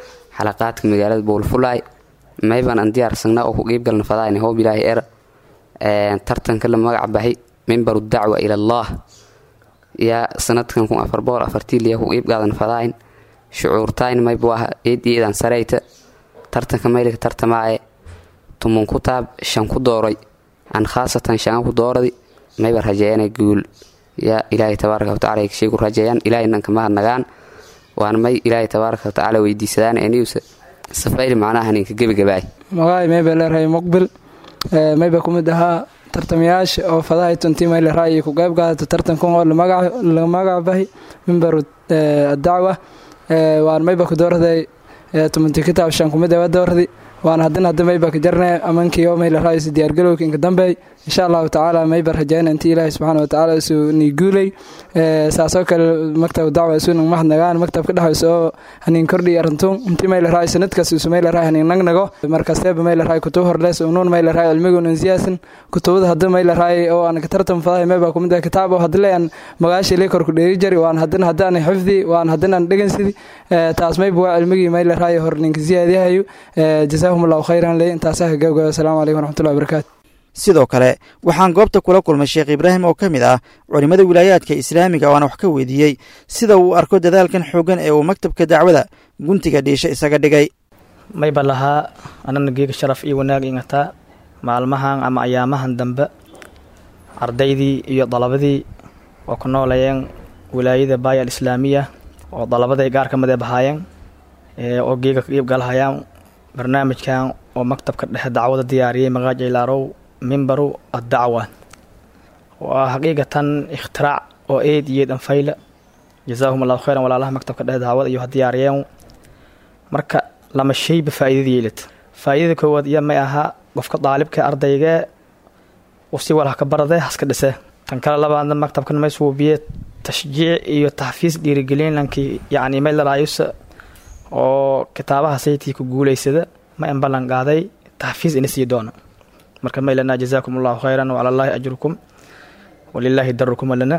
حلقات مجالات بول فلاي ما يبقى أن ديار سنة أو جيب قلنا فضاين هو بلاي إير ترتن كلام مقع بهي منبر الدعوة إلى الله يا سنة كنكم أفربور أفرتيل يهو جيب قلنا فضاين شعورتين ما يبوها إيدي إذا سريت ترتن كمالك ترتمعي تمون كتاب شان كدوري عن خاصة شان كدوري ما يبقى رجعنا يقول يا إلهي تبارك وتعالى يكشيك رجعان إلهي إنك ما هنغان وأنا ما إلهي تبارك وتعالى ويدي سدان أنيوس سفايل معناها إنك جيب جباي مغاي ما يبقى لرهي مقبل mayba kumid ahaa tartamayaasha oo fadahay tunti mayla raayi ku qayb qaadata tartankan oo la magac bahay mimbaru dacwa waan mayba ku doorday tumanti kitaab shan kumid ah doorday waan hadda mayba ka jarnay amankii oo mayla raayi si diyaar galowga inka dambe insha Allah ta'ala mayba rajayna intii Ilaahay subhanahu wa ta'ala soo ni guulay saasoo kale maktab dacwa sunan mahadnagaan maktabka dhaxayso hanin kordhi arintu intii mayla raayi sanadkaas soo mayla raayi hanin nagnago markaasba mayla raayi ku horleys oo noon mayla raayi cilmiga oo siyaasan kutubada hadda mayla raayi oo aan ka tartan faday mayba kumid ah kitaab oo hadda leen magaashi le kor ku dheeri jari waan hadda xifdi waan hadda dhagansidii taas mayba cilmiga mayla raayi horninka ziyaadayo jazakumullahu khayran lay intaasaha gabagaba assalaamu alaykum warahmatullahi wabarakatuh sidoo kale waxaan goobta kula kulmay Sheekh Ibraahim oo kamid ah culimada wilaayadka Islaamiga oo aan wax ka weydiiyay sida uu arko dadaalkan xoogan ee uu maktabka dacwada guntiga dhiisha isaga dhigay may balaha anana geega sharaf iyo wanaag ingata maalmahan ama ayaamahan dambe ardaydii iyo dalabadii oo ku noolayeen wilaayada Baaya Islaamiga oo dalabaday gaar ka mid ah bahayeen oo geega qayb galhayaan barnaamijkan oo maktabka dhexe dacwada diyaariyay magaca ilaarow mimbaru ad-dacwa waa xaqiiqatan ikhtirac oo eediyad an fayla jazakumullahu khayran walaalaha maktabka dhexe dacwada iyo diyaariyeen marka lama shay faa'iidadeelid faa'iidada koowaad iyo ma aha qofka daalibka ardayga oo si walaha ka baraday haska dhise tan kale labaadna maktabkan ma suubiye tashjiic iyo tahfiis dhiirigelin lankii yaani meel raayus oo kitaabaha saytii ku guuleysada ma in balan qaaday tahfiis in si doona marka ma ilana jazakumullahu khayran wa ala allahi ajrukum walillahi darrukum lana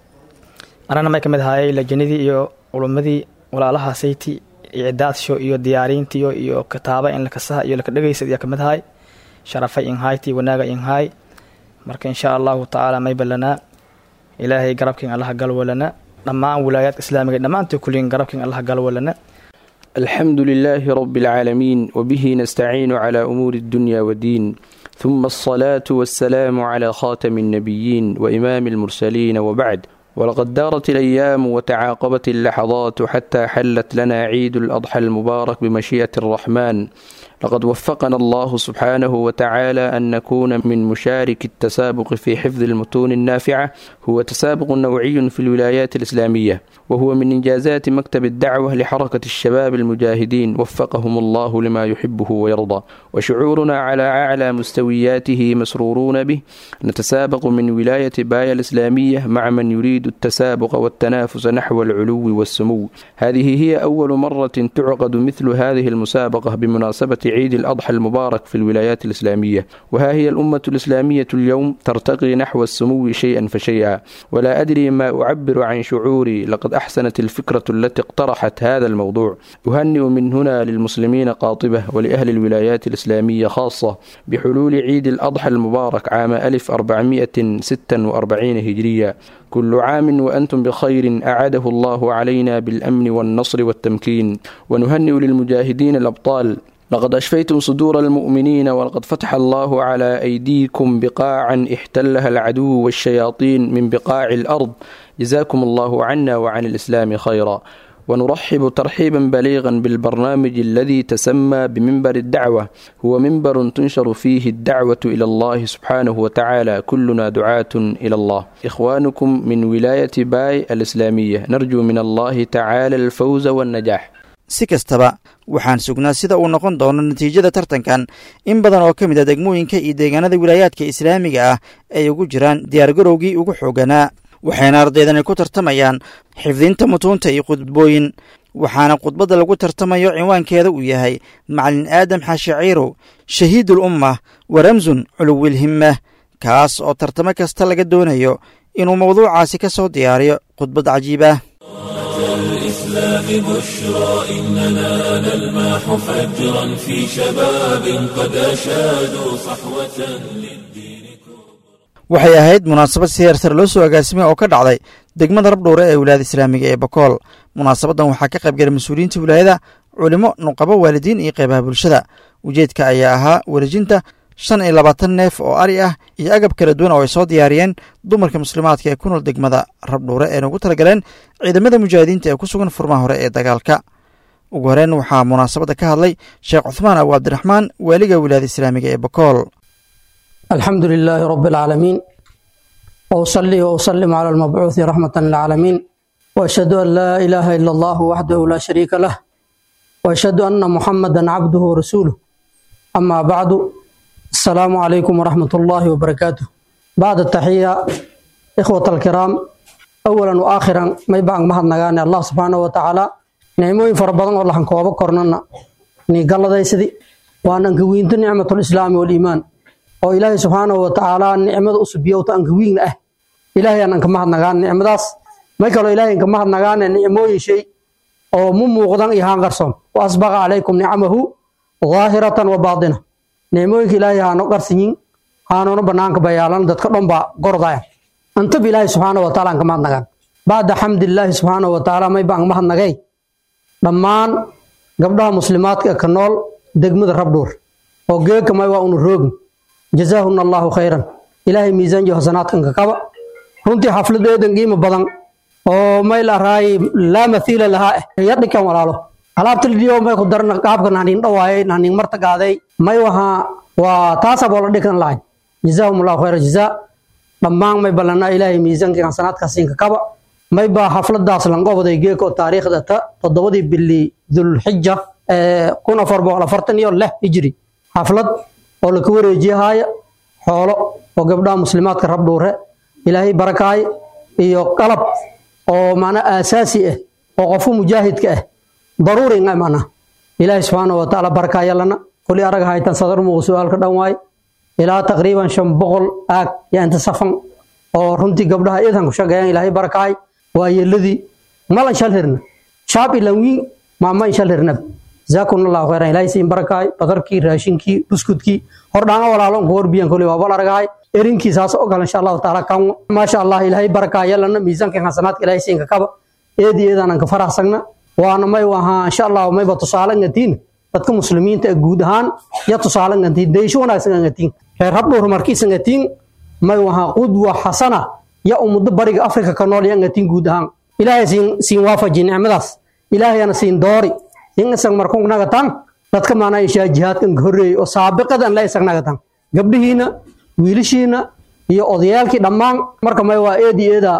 anana ma kamid haay lajnadii iyo culumadii walaalaha saytii iidaasho iyo diyaarintii iyo kitaaba in la kasaha iyo la dhageysad ya kamid haay sharafay in hayti wanaaga in haay marka insha Allah ta'ala ma balana ilaahay garabkin Allah galwalana dhamaan wilaayad islaamiga dhamaantii kulliin garabkin Allah galwalana الحمد لله رب العالمين وبه نستعين على أمور الدنيا والدين ثم الصلاة والسلام على خاتم النبيين وإمام المرسلين وبعد ولقد دارت الأيام وتعاقبت اللحظات حتى حلت لنا عيد الأضحى المبارك بمشيئة الرحمن لقد وفقنا الله سبحانه وتعالى أن نكون من مشارك التسابق في حفظ المتون النافعة هو تسابق نوعي في الولايات الإسلامية وهو من إنجازات مكتب الدعوة لحركة الشباب المجاهدين وفقهم الله لما يحبه ويرضى وشعورنا على أعلى مستوياته مسرورون به نتسابق من ولاية بايا الإسلامية مع من يريد التسابق والتنافس نحو العلو والسمو هذه هي أول مرة تعقد مثل هذه المسابقة بمناسبة عيد الأضحى المبارك في الولايات الإسلامية وها هي الأمة الإسلامية اليوم ترتقي نحو السمو شيئا فشيئا ولا أدري ما أعبر عن شعوري لقد أحسنت الفكرة التي اقترحت هذا الموضوع أهنئ من هنا للمسلمين قاطبة ولأهل الولايات الإسلامية خاصة بحلول عيد الأضحى المبارك عام 1446 هجرية كل عام وأنتم بخير أعاده الله علينا بالأمن والنصر والتمكين ونهنئ للمجاهدين الأبطال لقد أشفيتم صدور المؤمنين ولقد فتح الله على أيديكم بقاعا احتلها العدو والشياطين من بقاع الأرض جزاكم الله عنا وعن الإسلام خيرا ونرحب ترحيبا بليغا بالبرنامج الذي تسمى بمنبر الدعوة هو منبر تنشر فيه الدعوة إلى الله سبحانه وتعالى كلنا دعاة إلى الله إخوانكم من ولاية باي الإسلامية نرجو من الله تعالى الفوز والنجاح si kastaba waxaan sugnaa sida uu noqon doono natiijada tartankan in badan oo ka mid ah degmooyinka iyo deegaanada wilaayaadka islaamiga ah ay ugu jiraan diyaargarowgii ugu xooganaa waxayna ardaydani ku tartamayaan xifdinta mutuunta iyo khudbooyin waxaana khudbadda lagu tartamayo cinwaankeeda uu yahay macalin aadam xaashiciirow shahiidul ummah wa ramsun culuwil himmah kaas oo tartamo kasta laga doonayo inuu mawduucaasi ka soo diyaariyo khudbad cajiib ah الإسلام بشرى إننا نلمح فجرا في شباب قد أشادوا صحوة للدين waxay ahayd munaasabad si heersar loo soo agaasimay oo ka dhacday degmada rabdhuure ee wilaayada islaamiga ee bakool munaasabadan waxaa ka qayb galay mas-uuliyiinta wilaayada culimo nuqabo waalidiin iyo qeybaha bulshada ujeedka ayaa ahaa wareejinta 25 neef oo ari ah iyo agab kala duwan oo ay soo diyaariyeen dumarka muslimaadka ee ku nool degmada rabdhuure ee ugu talagaleen ciidamada mujaahidiinta ee ku sugan furmaha hore ee dagaalka ugu horeyn waxaa munaasabada ka hadlay sheekh cuthmaan abu cabdiraxmaan waaliga wilaayada islaamiga ee bakool الحمد لله رب العالمين وأصلي وأسلم على المبعوث رحمة للعالمين وأشهد أن لا إله إلا الله وحده لا شريك له وأشهد أن محمدا عبده ورسوله أما بعد السلام عليكم ورحمة الله وبركاته بعد التحية إخوة الكرام أولا وآخرا ما يبقى مهد نغاني الله سبحانه وتعالى نعموين فربضان والله حنكوابا كورنانا نيقال داي سدي وأن أنكوينت نعمة الإسلام والإيمان وإلهي سبحانه وتعالى نعمة أسبيوت أنكوين إلهي أنك مهد نغاني نعمة داس ما يقالوا إلهي أنك مهد نغاني نعموين شيء وممو غضان إيهان غرصون وأسبغ عليكم نعمه ظاهرة وباطنة نعموين إلهي هانو غرسيين هانو بنانك بيالان دادكرون با غردايا أنت بإلهي سبحانه وتعالى أنك مهد نغان بعد حمد الله سبحانه وتعالى ما يبقى مهد نغاي دمان قبلها مسلمات كنول دقمد ربدور وقيك ما يبقى روغن جزاهن الله خيرا إلهي ميزان جو حسنات كنك كبا runtii xafladeedan qiimo badan oo may la raay la mathiila laha yadhika walaalo alaabta liyo may ku darna qaabka naanin dhawaayay naanin marta gaaday may waha waa taasa boo la dhigan lahayn jazaahumullahu khayra jazaa dhammaan may balana ilaahay miisaanka xasanaadka siinka kaba may ba xafladaas lan qobday geeko taariikhda ta 7 bili dhulhijja 1446 hijri xaflad oo la ku wareejiyay xoolo oo gabdhaha muslimaadka rab dhuure ilaahay barakaay iyo qalab oo maana asaasi ah oo qof mujaahidka ah daruuri nga maana ilaahay subhanahu wa ta'ala barakaay lana kulli araga haytan sadar mu su'aalka dhan waay ilaa taqriiban 500 aag ya inta safan oo runtii gabdhaha idan ku shaqeeyaan ilaahay barakaay waa yeeladii malan shalhirna shaab ilawi maama shalhirna jazaakumullahu khayran ilaahay siin barakaay badarkii raashinkii buskudkii hordhaan walaalon ku horbiyan kulli waa bal aragay erinki saas oo gal insha Allah taala kan ma sha Allah ilaahay barakaaya lana miisaanka xasanaadka ilaahay siinka kaba eedeedan ka faraxsagna waana may waha insha Allah may ba tusaale ngatiin dadka muslimiinta guud ahaan ya tusaale ngatiin deesho wanaagsan ngatiin heer hab dhowr markiis ngatiin may waha qudwa hasana ya umada bariga Afrika ka nool ngatiin guud ahaan ilaahay siin waafajin nicmadaas ilaahayna siin doori insan markuu naga tan dadka maana isha jihaadkan horeey oo saabiqadan la isagnaga tan gabdhihiina wiilashiina iyo odayaalkii dhammaan marka may waa eedeeda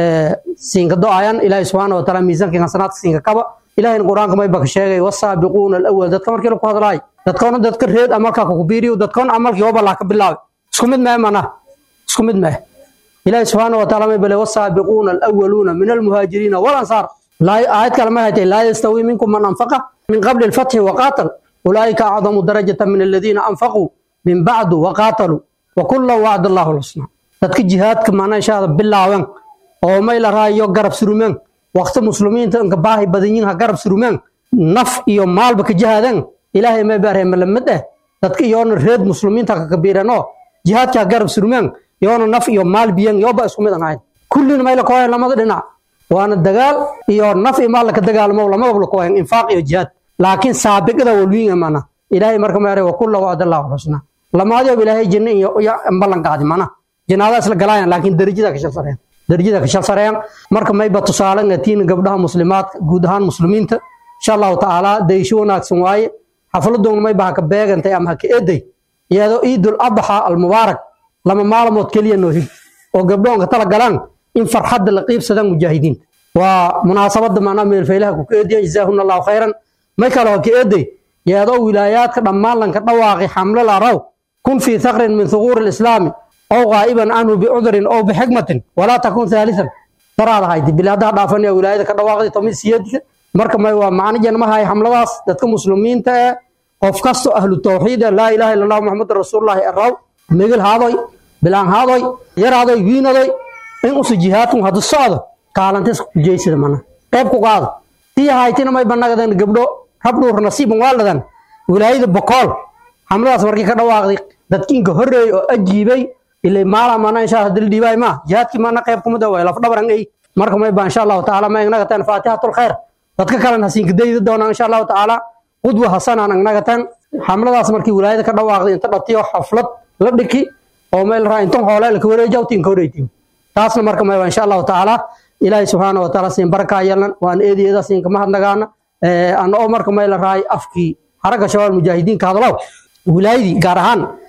siinka do'ayan ilaahay subhanahu wa ta'ala miisaanka xasanaadka siinka kaba ilaahay quraanka may baka sheegay wasaabiquuna alawwal dadka markii la ku hadlaay dadka reed amalka ku biiriyo dadkan amalkii waba la ka bilaabay isku mid ma isku mid ma ilaahay subhanahu wa ta'ala may bale wasaabiquuna alawwaluna min almuhaajiriin wal ansar la aayad kalma haytay la yastawi minkum man anfaqa min qabl al-fath wa qatal ulaika a'zamu darajatan min alladhina anfaqu min ba'du wa qatalu وكل وعد الله الحسنى dadka jihaadka maana inshaada bilaawan oo may la raayo garab surumeen waqti muslimiinta ka baahi badan yihiin garab surumeen naf iyo maalba ka jihaadan ilaahay ma baarey malamad dadka iyoona reed muslimiinta ka kabiirano jihaadka garab surumeen iyoona naf iyo maal biyan iyo ba isku mid ahayn kullina may la kooyay lamada dhinac waana dagaal iyo naf iyo maal ka dagaalmo lamada la kooyay infaaq iyo jihaad laakiin saabiqada walwiin maana ilaahay marka ma yaray وكل وعد الله الحسنى lama adiyo ilaahay jinna iyo ballan qaadi mana jinaadaas la galayaan laakiin darajada ka shal sareyaan marka may ba tusaale ngatiin gabdhaha muslimaadka guud ahaan muslimiinta insha Allah taala deesho wanaagsan waaye xafladoon may ba ka beegantay ama ka eeday iyadoo Eidul Adha al-Mubarak lama maalmood kaliya noo hig oo gabdhoon ka tala galaan in farxad la qiibsadaan mujaahidiin waa munaasabada maana meel faylaha ku eeday jazaahumullahu khayran may kala ka eeday iyadoo wilaayaadka dhammaan lan ka dhawaaqay xamle la raw كن في ثغر من ثغور الإسلام أو غائبا عنه بعذر أو بحكمة ولا تكون ثالثا ترى هاي بلادها ضافني ولاية كدواقدي طمي سيادك مركب ما هو معنى جنما هاي حملة واس دتك مسلمين تا قفكستو أهل التوحيد لا إله إلا الله محمد رسول الله الرو ميغل هذاي بلان هذاي ير هذاي وين هذاي إن أس جهاتهم هذا الصاد قال أنت جيس المنا كيف قال تي هاي تنا ما يبنى كذا قبله حبلو نصيب والدن ولاية بقال حملة مركب كدواقدي dadkiin ka horeey oo ajiibay ilaa maala maana insha Allah dil diibay ma jihadki maana qayb kuma dawa laf dhabarangay marka may baan insha Allah taala ma inaga tan faatihatul khair dadka kale hasiin gidayda doona insha Allah taala qudwa hasan aan inaga tan xamladaas markii wilaayada ka dhawaaqday inta dhatiyo xaflad la dhiki oo meel raa inta xoolo la ka wareejawtiin ka wareejin taasna marka may baan insha Allah taala ilaahay subhanahu wa taala siin baraka yeelan waan eediyada siin ka mahadnagaana aan oo marka meel raay afki xaraga shabaab mujaahidiin ka hadlaw wilaayadi gaar ahaan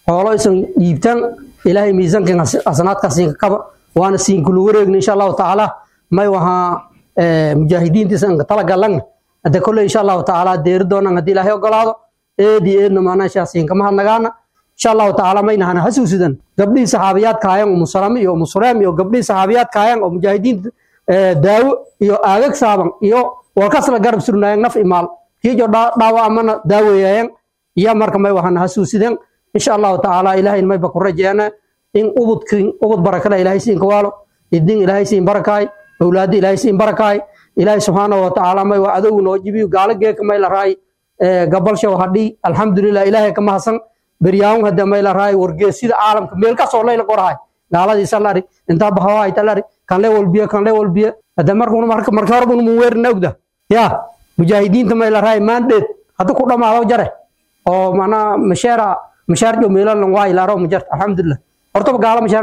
xoolo isan dhiibtaan ilaahay miisaankan asanaadka siin kaba waana siin kulu wareegna insha Allah taala may waha mujaahidiinta san tala galan hada kullu insha Allah taala deer doonaan hadii ilaahay ogolaado eedna maana shaasiin kama hadnagaana insha Allah taala may nahana hasuusidan gabdhii saxaabiyaadka ayaan musallam iyo gabdhii saxaabiyaadka ayaan oo mujaahidiinta daawo iyo aagag saaban iyo walkasla garab surnaayeen naf imaal kiijo dhaawa amana daaweeyeen iyo marka may waxaan hasuusidan insha Allah taala ilaahay may ba ku rajeena in ubud barakada ilaahay siin kawaalo idin ilaahay siin barakaay awlaad ilaahay siin barakaay ilaahay subhanahu wa taala may waa adow noo jibiyo gaalagee ka may la raay gabalsha hadii alxamdulillah ilaahay kama hasan بريان هذا ما إلى رأي ورجسيد عالم كميل كسر لا يقرأ لا لا يسألري أنت بهوا يتلري كان له والبيا هذا مركور بن موير نقده يا مجاهدين تما إلى رأي ما ندت هذا كله ما هو جره أو معنا مشار جو ميلا لنوا إلى رأي مجرد الحمد لله أرتب قال مشار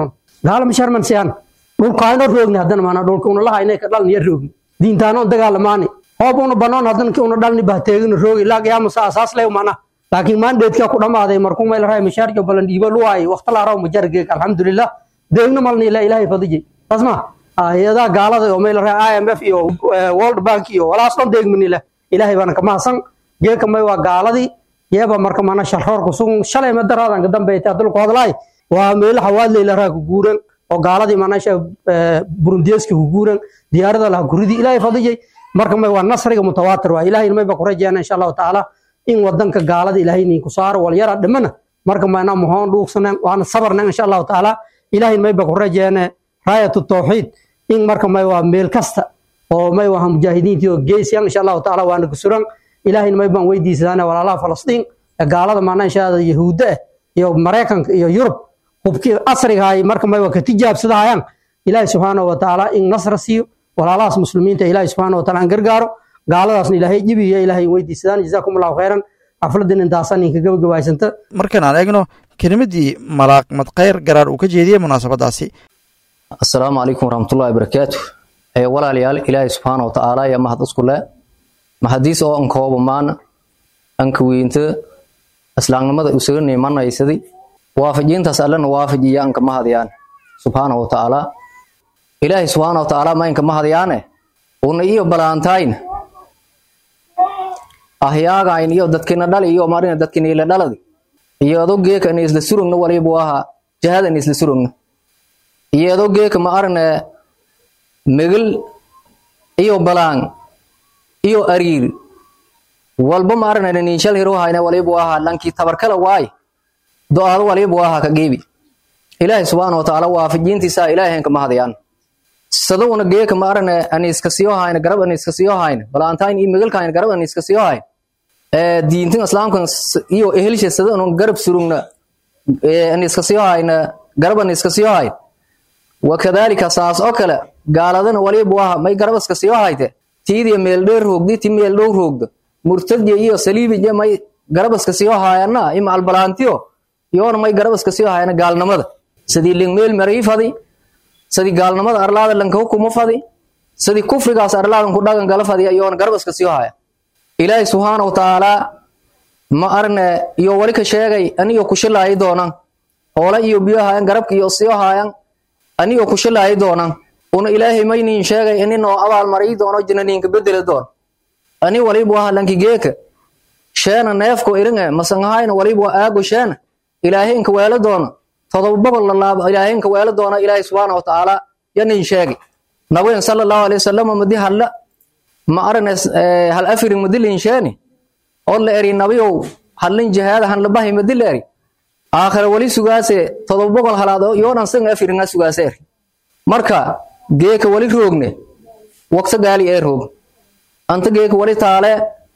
من سيان دول كائن روغني هذا معنا دول كون الله هاي نكدل نير روغني دين تانو دقال ماني هو بون بنون هذا كون دال نبهتين روغي لا يا مسا أساس له معنا laakiin maandeedka ku dhamaaday markuu meel raay mashaariyo balan dhiibo luwaay waqti la raaw majargeek alxamdulillah deegna malni ilaahay fadijay tasma ayada gaalada oo meel raay IMF iyo World Bank iyo walaastan deegmanila ilaahay baan ka maasan geeka may waa gaaladii yeeba marka mana sharxoor ku sugan shalay ma daraadan ka dambeeyay dul ku hadlay waa meel xawaad leeyahay ku guuran oo gaaladii manasha burundiyeska ku guuran diyaarada la guridi ilaahay fadijay marka may waa nasriga mutawaatir waa ilaahay may ba ku rajeeyana insha Allah taala in wadanka gaalada ilaahay nin ku saaro wal yara dhimana marka ma inaan muhoon dhuuqsanaan waana sabarnaan insha Allah taala ilaahay may ba ku rajeeyana raayatu tawxiid in marka may waa meel kasta oo may waa mujaahidiintii oo geesiyan insha Allah taala waana ku suran ilaahay may baan weydiisana walaalaha Falastiin gaalada maana insha Allah yahuuda iyo Mareykanka iyo Yurub hubkii asriga ay marka may waa ka tijaabsadayaan ilaahay subhanahu wa taala in nasr siiyo walaalaha muslimiinta ilaahay subhanahu wa taala an gargaaro gaaladaasna ilaahay jibiyo ilaahay weydiisadaan jazaakumullahu khayran afladan intaasan ka gabagabaysanta markaan aan eegno kelimadii malaaq madqayr garaar uu ka jeediyay munaasabadaasi assalaamu calaykum waraxmatullaahi wabarakaatuh walaalayaal ilaahay subxaanahu wa tacaala ya mahad isku leh mahadiis oo an kooba maana anka weynta islaamnimada isaga neemanaysaday waafajintaas allana waafajiya anka mahadiyaan subxaanahu wa tacaala ilaahay subxaanahu wa tacaala ma inka mahadiyaane una iyo balaantayn ahyaagaan iyo dadkina dhali iyo marina dadkina ila dhaladi iyo adogeeka in isla surugna waliba waa jahada in isla surugna iyo adogeeka ma arne megel iyo balaan iyo ariir walba ma arne in shal hiro hayna waliba waa lanki tabarkala waay do'aad waliba waa ka geebi ilaahay subhanahu wa ta'ala waafajintiisa ilaahay ka mahadiyaan sadawna geeka ma arne an iska siyo hayna garab an iska siyo hayna balaantayn iyo megelka hayna garab an iska siyo hayna diinta islaamka iyo ehelsha sadawna garab surugna an iska siyo hayna garab an iska siyo hayna wakadalika saas oo kale gaaladana waliba waa may garab iska siyo hayte tiidiya meel dheer roogdi ti meel dhow roogdo murtad iyo saliibi may garab iska siyo hayna ima albalaantiyo yoona may garab iska siyo hayna gaalnimada sidii ling meel mariifadi sidii gaalnimada arlaada lanka hukumo fadi sidii kufrigaas arlaadan ku dhagan gala fadi yoona garab iska siyo haya ilaahay subhanahu wa ta'ala ma arne iyo wali ka sheegay aniyo ku shilay doonaan oola iyo biyaha garabka iyo siyo hayaan aniyo ku shilay doonaan una ilaahay maynin sheegay inino abaal maray doono jinaninka bedel doon ani waliba waa lanki geeka sheena neefko iringa masangahayna waliba aago sheena ilaahay inka weela doono todobaba la laab ilaahay inka weela doono ilaahay subhanahu wa ta'ala yanin sheegay nabiga sallallahu alayhi wasallam madi halla ma arnes hal afirin madilin sheeni oo la eri nabiyow halin jihaada han la bahay madilari aakhir wali sugaase todobaba halaado yoodan san afirin sugaase marka geeka wali roogne waqti gaali ee roog anta geeka wali taale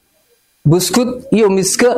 buskud iyo miska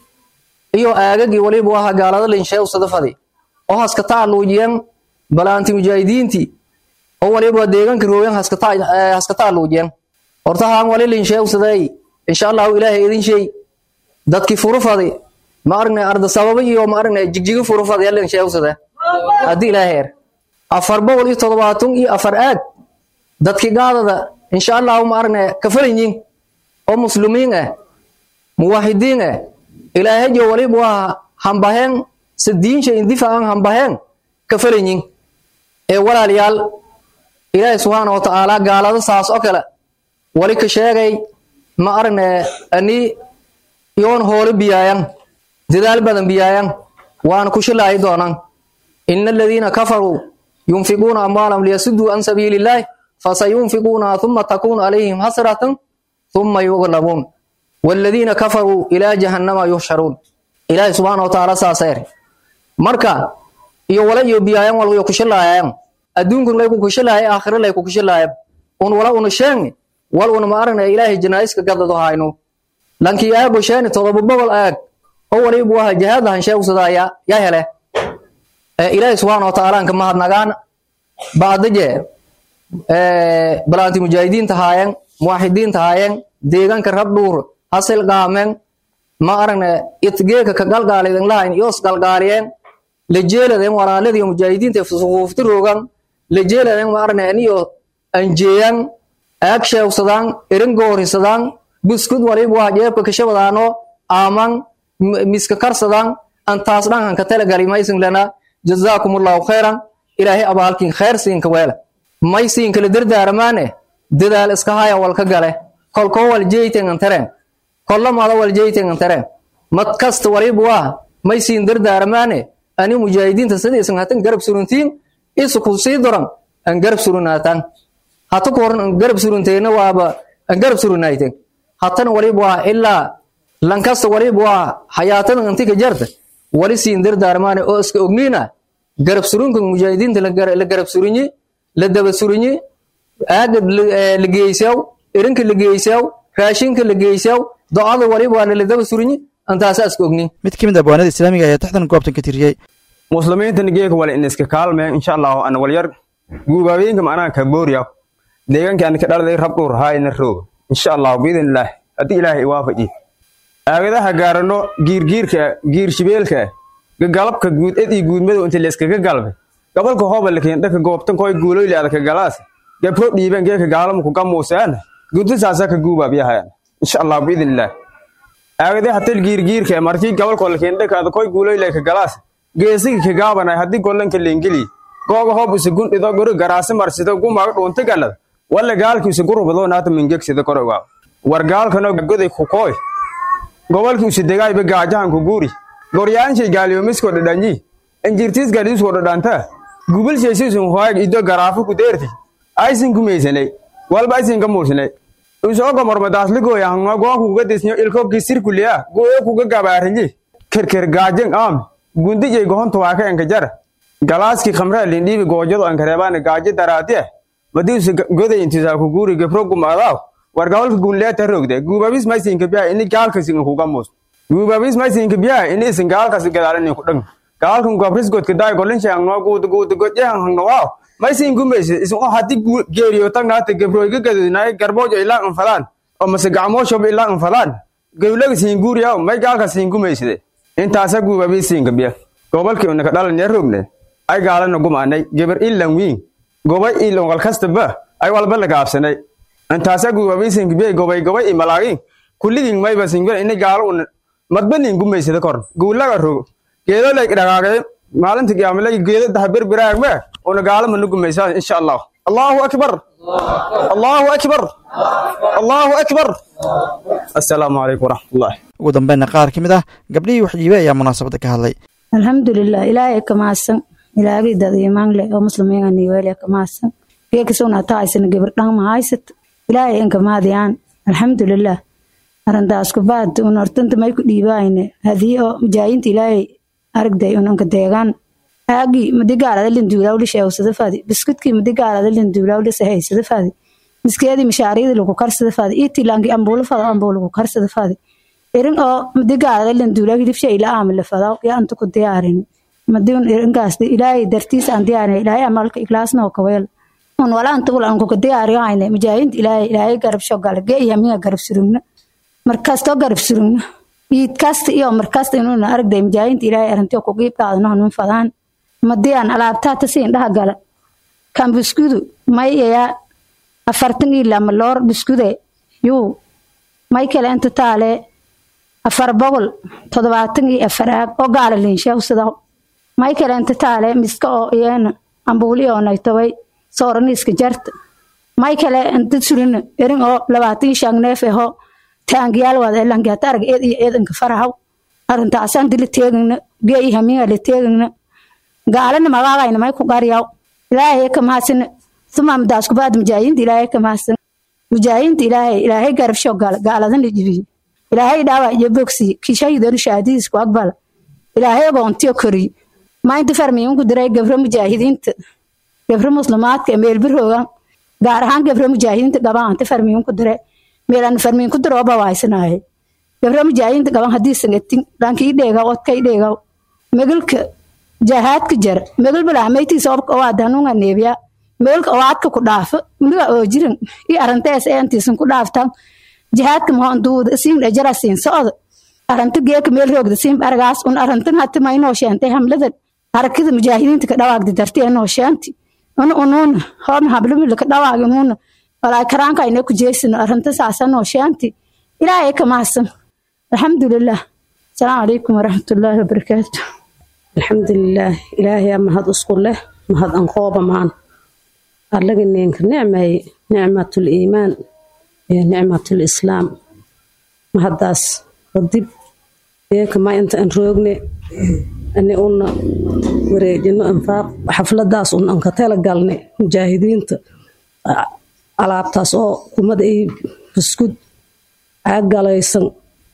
iyo aagagi waliba waa gaalada linsheew sadafadi oo haska taaluujiyeen balaanti mujaahidiinti oo waliba deegaanka roogan haska taaluujiyeen horta haan wali linsheew saday insha Allah ilaahay idin shay dadki furufadi ma arne arda sabab iyo ma arne jigjiga furufadi linsheew saday hadii ilaahay afarbool iyo 70 iyo afar aad dadki gaadada insha Allah ma arne ka falanyin oo muslimiin ah muwaahidiin ah ilaahay jo waliba waa hambaheen sadiin shay indifaacan hambaheen ka falanyin ee walaalayaal ilaahay subhanahu wa ta'ala gaalada saas oo kale wali ka sheegay ma arne ani yoon hoole biyaayan dadaal badan biyaayan waan ku shilay doonaan innal ladina kafaru yunfiquna amwalahum liyasuddu an sabilillahi fasayunfiquna thumma takunu alayhim hasratan thumma yughlabun walladina kafaru ila jahannama yuhsharun ilaahay subhanahu wa ta'ala saasayr marka iyo wala iyo biyaayan wala ku shilaayaan adduunku lay ku shilaay aakhira lay ku shilaay un wala un sheeng wal un ma aragna ilaahay janaa'iska gadado hayno lankii aabo sheeni todoba bogol aag oo wali buu ahaa jihaad han sheegsadaya ya hele ilaahay subhanahu wa ta'ala ka mahadnagaan baadaje balaanti mujaahidiin tahaayeen muwaahidiin tahaayeen deegaanka rabduur hasil qaamen ma aragna itgeeka ka galgaaleedan lahayn yoos galgaaliyeen la jeeladeen walaaladii mujaahidiinta fusuufti roogan la jeeladeen ma aragna aniyo anjeeyan aag sheegsadaan erin goorisadaan buskud wali waa jeebka ka shabadaano aaman miska karsadaan antaas dhan ka tala gali maysin lana jazaakumullahu khairan ilaahi abaalkin khair siin ka weela maysin kala dardaarmaane dadaal iska haya wal ka gale kolko wal jeeyteen antareen kollamaada wal jeeyteen antareen mad kasta wali waa maysin dardaarmaane ani mujaahidiinta sidaysan hatan garab suruntiin isu ku sii daran an garab surunaatan hatu koorn an garab surunteena waaba an garab surunayteen hatan wali waa ilaa lankasta wali waa hayatan anti ka jarta wali siin dardaarmaane oo iska ogniina garab surunka mujaahidiinta la garab surunyi la daba surunyi aagad la geeysaw erinka la geeysaw raashinka la geeysaw do'ada wali waa la daba surunyi antaas iska ogni mid kamid ah baanada islaamiga ayaa taxdan goobtan ka tiriyay muslimiinta nigeeka wala in iska kaalmeen insha Allah an wal yar guubaaweenka macnaha ka booriya deegaanka aan ka dhalay rabdur hayna roog insha Allah biidinillah hadii ilaahay waafaji aagadaha gaarano giirgiirka giirshibeelka galabka guud ee guudmada inta la iska galbe gobolka hooba laakiin dadka goobtan kooy guuloyle adka galaas gabro dhiiban geeka gaalam ku gamoosaan gudisaasa ka guubaabiyahan insha Allah biidinillah aagadaha tal giirgiirka markii gobolka laakiin dadka kooy guuloyle ka galaas geesiga ka gaabanay hadii golanka leengeli googa hoob isu gundhido guri garaas marsido gumaag dhuunta galad wala gaalkiisu gurubado naata mingeegsida koroga wargaalkano goday ku kooy gobolkii uu degaay ba gaajahan ku guuri goryaanshay gaaliyo misko dhadhanyi injirtiis gaadis wada dhanta gubal sheesiisun hoog ido garaafu ku deerti aysin gumaysanay walba aysin gamuusnay usoo gomormadaas ligooya hanga gooku uga disnyo ilkoobkii sirkuliya gooyo kuga gabaarinji kerker gaajin aam gundijay gohonta waa ka enka jara galaaskii khamraa lindhiibi goojado an kareebaan gaajo daraatiya madiisu goday intisaa ku guuri gabro gumaadaaw war gobolka guunleeta roogde guubabis maysinka biya ini gaalkasin ku gamuus guubabis maysinka biya ini isin gaalkas gadaalin ku dhang gaalkan gobris godka daay golin shang no guud godjahan hangno waaw maysin gumaysi isin oo hadii geeriyo tagnaata gabrooyga gadinay garboojo ilaa an falaan oo mase gacmoosho ilaa an falaan gawlaga siin guuriya may gaalkasin gumayside intaasa guubabisinka biya gobolka uu ka dhalan roogde ay gaalana gumaanay gabar ilan wiin gobay ilan wal kastaba ay walba la gaabsanay antaasa guubabisinka biya gobay imalaagin kulligin may basinga in gaalo madbanin gumaysida kor guulaga roog geedo la dhagaagay maalinta qiyaamada geedo dahabir biraagma oo gaalo ma gumaysaa insha Allah Allahu akbar Allahu akbar Allahu akbar Assalaamu alaykum warahmatullahi ugu dambeyn qaar kamid ah gabdhihii wax dhiibay ayaa munaasabada ka hadlay alxamdulillah ilaahay ka maasan ilaahay dad iimaan leh oo muslimiin ah niweel ka maasan geekasuna taaysan gabar dhan ma haysat ilaahay in ka maadiyaan alxamdulillah arantaas ku baad un hortanta may ku dhiibaayne hadii oo mujaahidiinta ilaahay aragday unanka deegaan aagi madigaarada linduulaa wali sheegsada faadi biskudkii madigaarada linduulaa wali sahaysada faadi miskeedii mishaariyada lagu karsada faadi itilaangi ambuula fada ambuula lagu karsada faadi erin oo madigaarada linduulaa hilibsha ila aamil fada yaa anta ku diyaarin madiun erinkaas ilaahay dartiis aan diyaarin ilaahay amalka iklaasna oo kaweel un wala anta wala ku diyaariyayne mujaahidiinta ilaahay garab shogal geeya miya garab surugna markasto garab surugna iidkasta iyo markasta inuu aragday mujaahidiinta ilaahay arintii ku qiib qaadano nun fadaan madiyaan alaabtaata siin dhaha gala kan biskudu may ya 40 ila malor biskude yu may kale inta taale 470 oo gaala liin sheegsada may kale inta taale miska oo iyana ambuuli oo naytaway sooraniiska jarta may kale inta surin erin oo 25 neef aho taangiyaal wada elangaata arag iyo eedanka farahaw arintaasan dil teegna geey hamiga le teegna gaalana magaalada may ku gaariyaw ilaahay ka maasin sumam daas ku baad mujaahidiin ilaahay ka maasin mujaahidiin ilaahay garabsho gaaladan lijibi ilaahay daawa iyo boxi kishaydan shaadiis ku aqbal ilaahay goontiyo kori ma inta farmiin ku diray gabra mujaahidiinta gabra muslimaadka meel birooga gaar ahaan gabra mujaahidiinta gabaan inta farmiin ku diray meelan farmiin ku diro bawaysanaay gabra mujaahidiinta gaban hadii sangatin dhankii dheega odkay dheega magalka jahaadka jar magal balaameyti sabab oo adanunga neebiya magalka oo aadka ku dhaafo muliga oo jirin iyo arintaas ee intiisan ku dhaaftan jahaadka ma duud siin dhajara siin socod aranta geeka meel roogda siin argaas un arantan hatta ma inoo sheentay hamlada harakada mujaahidiinta ka dhawaaqdi dartay inoo sheenti unuun hoom hablumil ka dhawaaqnuun wala karaanka inay ku jeesino aranta saasan oo sheenti ilaahay ka maasan alxamdulillah assalaamu calaykum waraxmatullaahi wabarakaatu alxamdulillaah ilaahay mahad isku leh mahad aan qooba maan allaga neenka nicmay nicmatul iimaan iyo nicmatul islaam mahadaas wadib deeka ma inta aan roogne ani una wareejino infaaq xafladaas un aan ka tala galne mujaahidiinta alaabtaas oo kumada ay buskud caagalaysan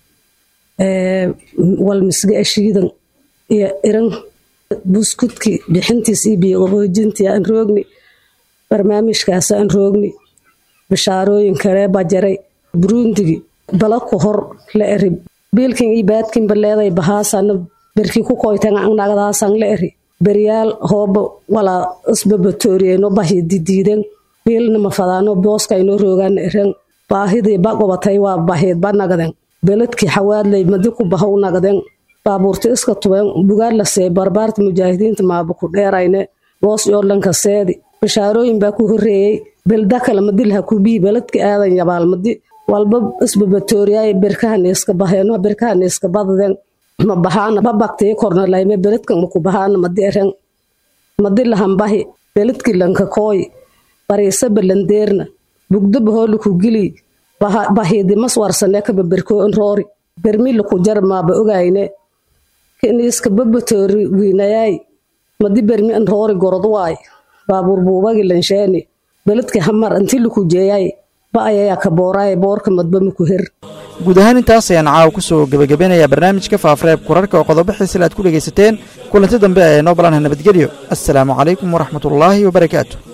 wal misga ashiidan iyo iran buskudki bixintiis iyo biyoqoojintii aan roogni barnaamijkaas aan roogni bishaarooyin kale bajaray burundigi balku hor la erib biilkin iyo baadkin baleeday bahaasana berki ku koytan anagdaasan la eri beryaal hoobo wala isbabatoriyeno bahi didiidan biilna ma fadaano booska inoo roogaan eran baahidii bagobatay waa baahid banagadan beledki xawaadlay madi ku bahow nagadan baabuurta iska tuban bugaar la see barbaarta mujaahidiinta maaba ku dheerayne boos yoodhanka seedi bishaarooyin baa ku horeeyey belda kale madilha ku bii beledka aadan yabaal madi walba isbabatoriyay berkahan iska baheeno berkahan iska badden ma bahaana babagtay korna layme beledka ma ku bahaana madi eran madi lahan bahi beledki lanka kooy bariisa balandeerna bugdo bahoolu ku gili bahidi maswarsane ka berko roori bermil ku jar ma ba ogayne kiniiska babatori wiinayay madi bermi an roori gorod waay baabuur buubagi lansheeni beledka hamar inti ku jeeyay ba ayaa ka booray boorka madba ku hir guud ahaan intaas ayaan caaw ku soo gabagabeynayaa barnaamijka faafareeb kurarka oo qodobo xiisil aad ku dhegaysateen kulanti dambe ee noo balan nabadgelyo assalaamu calaykum waraxmatullaahi wabarakaatu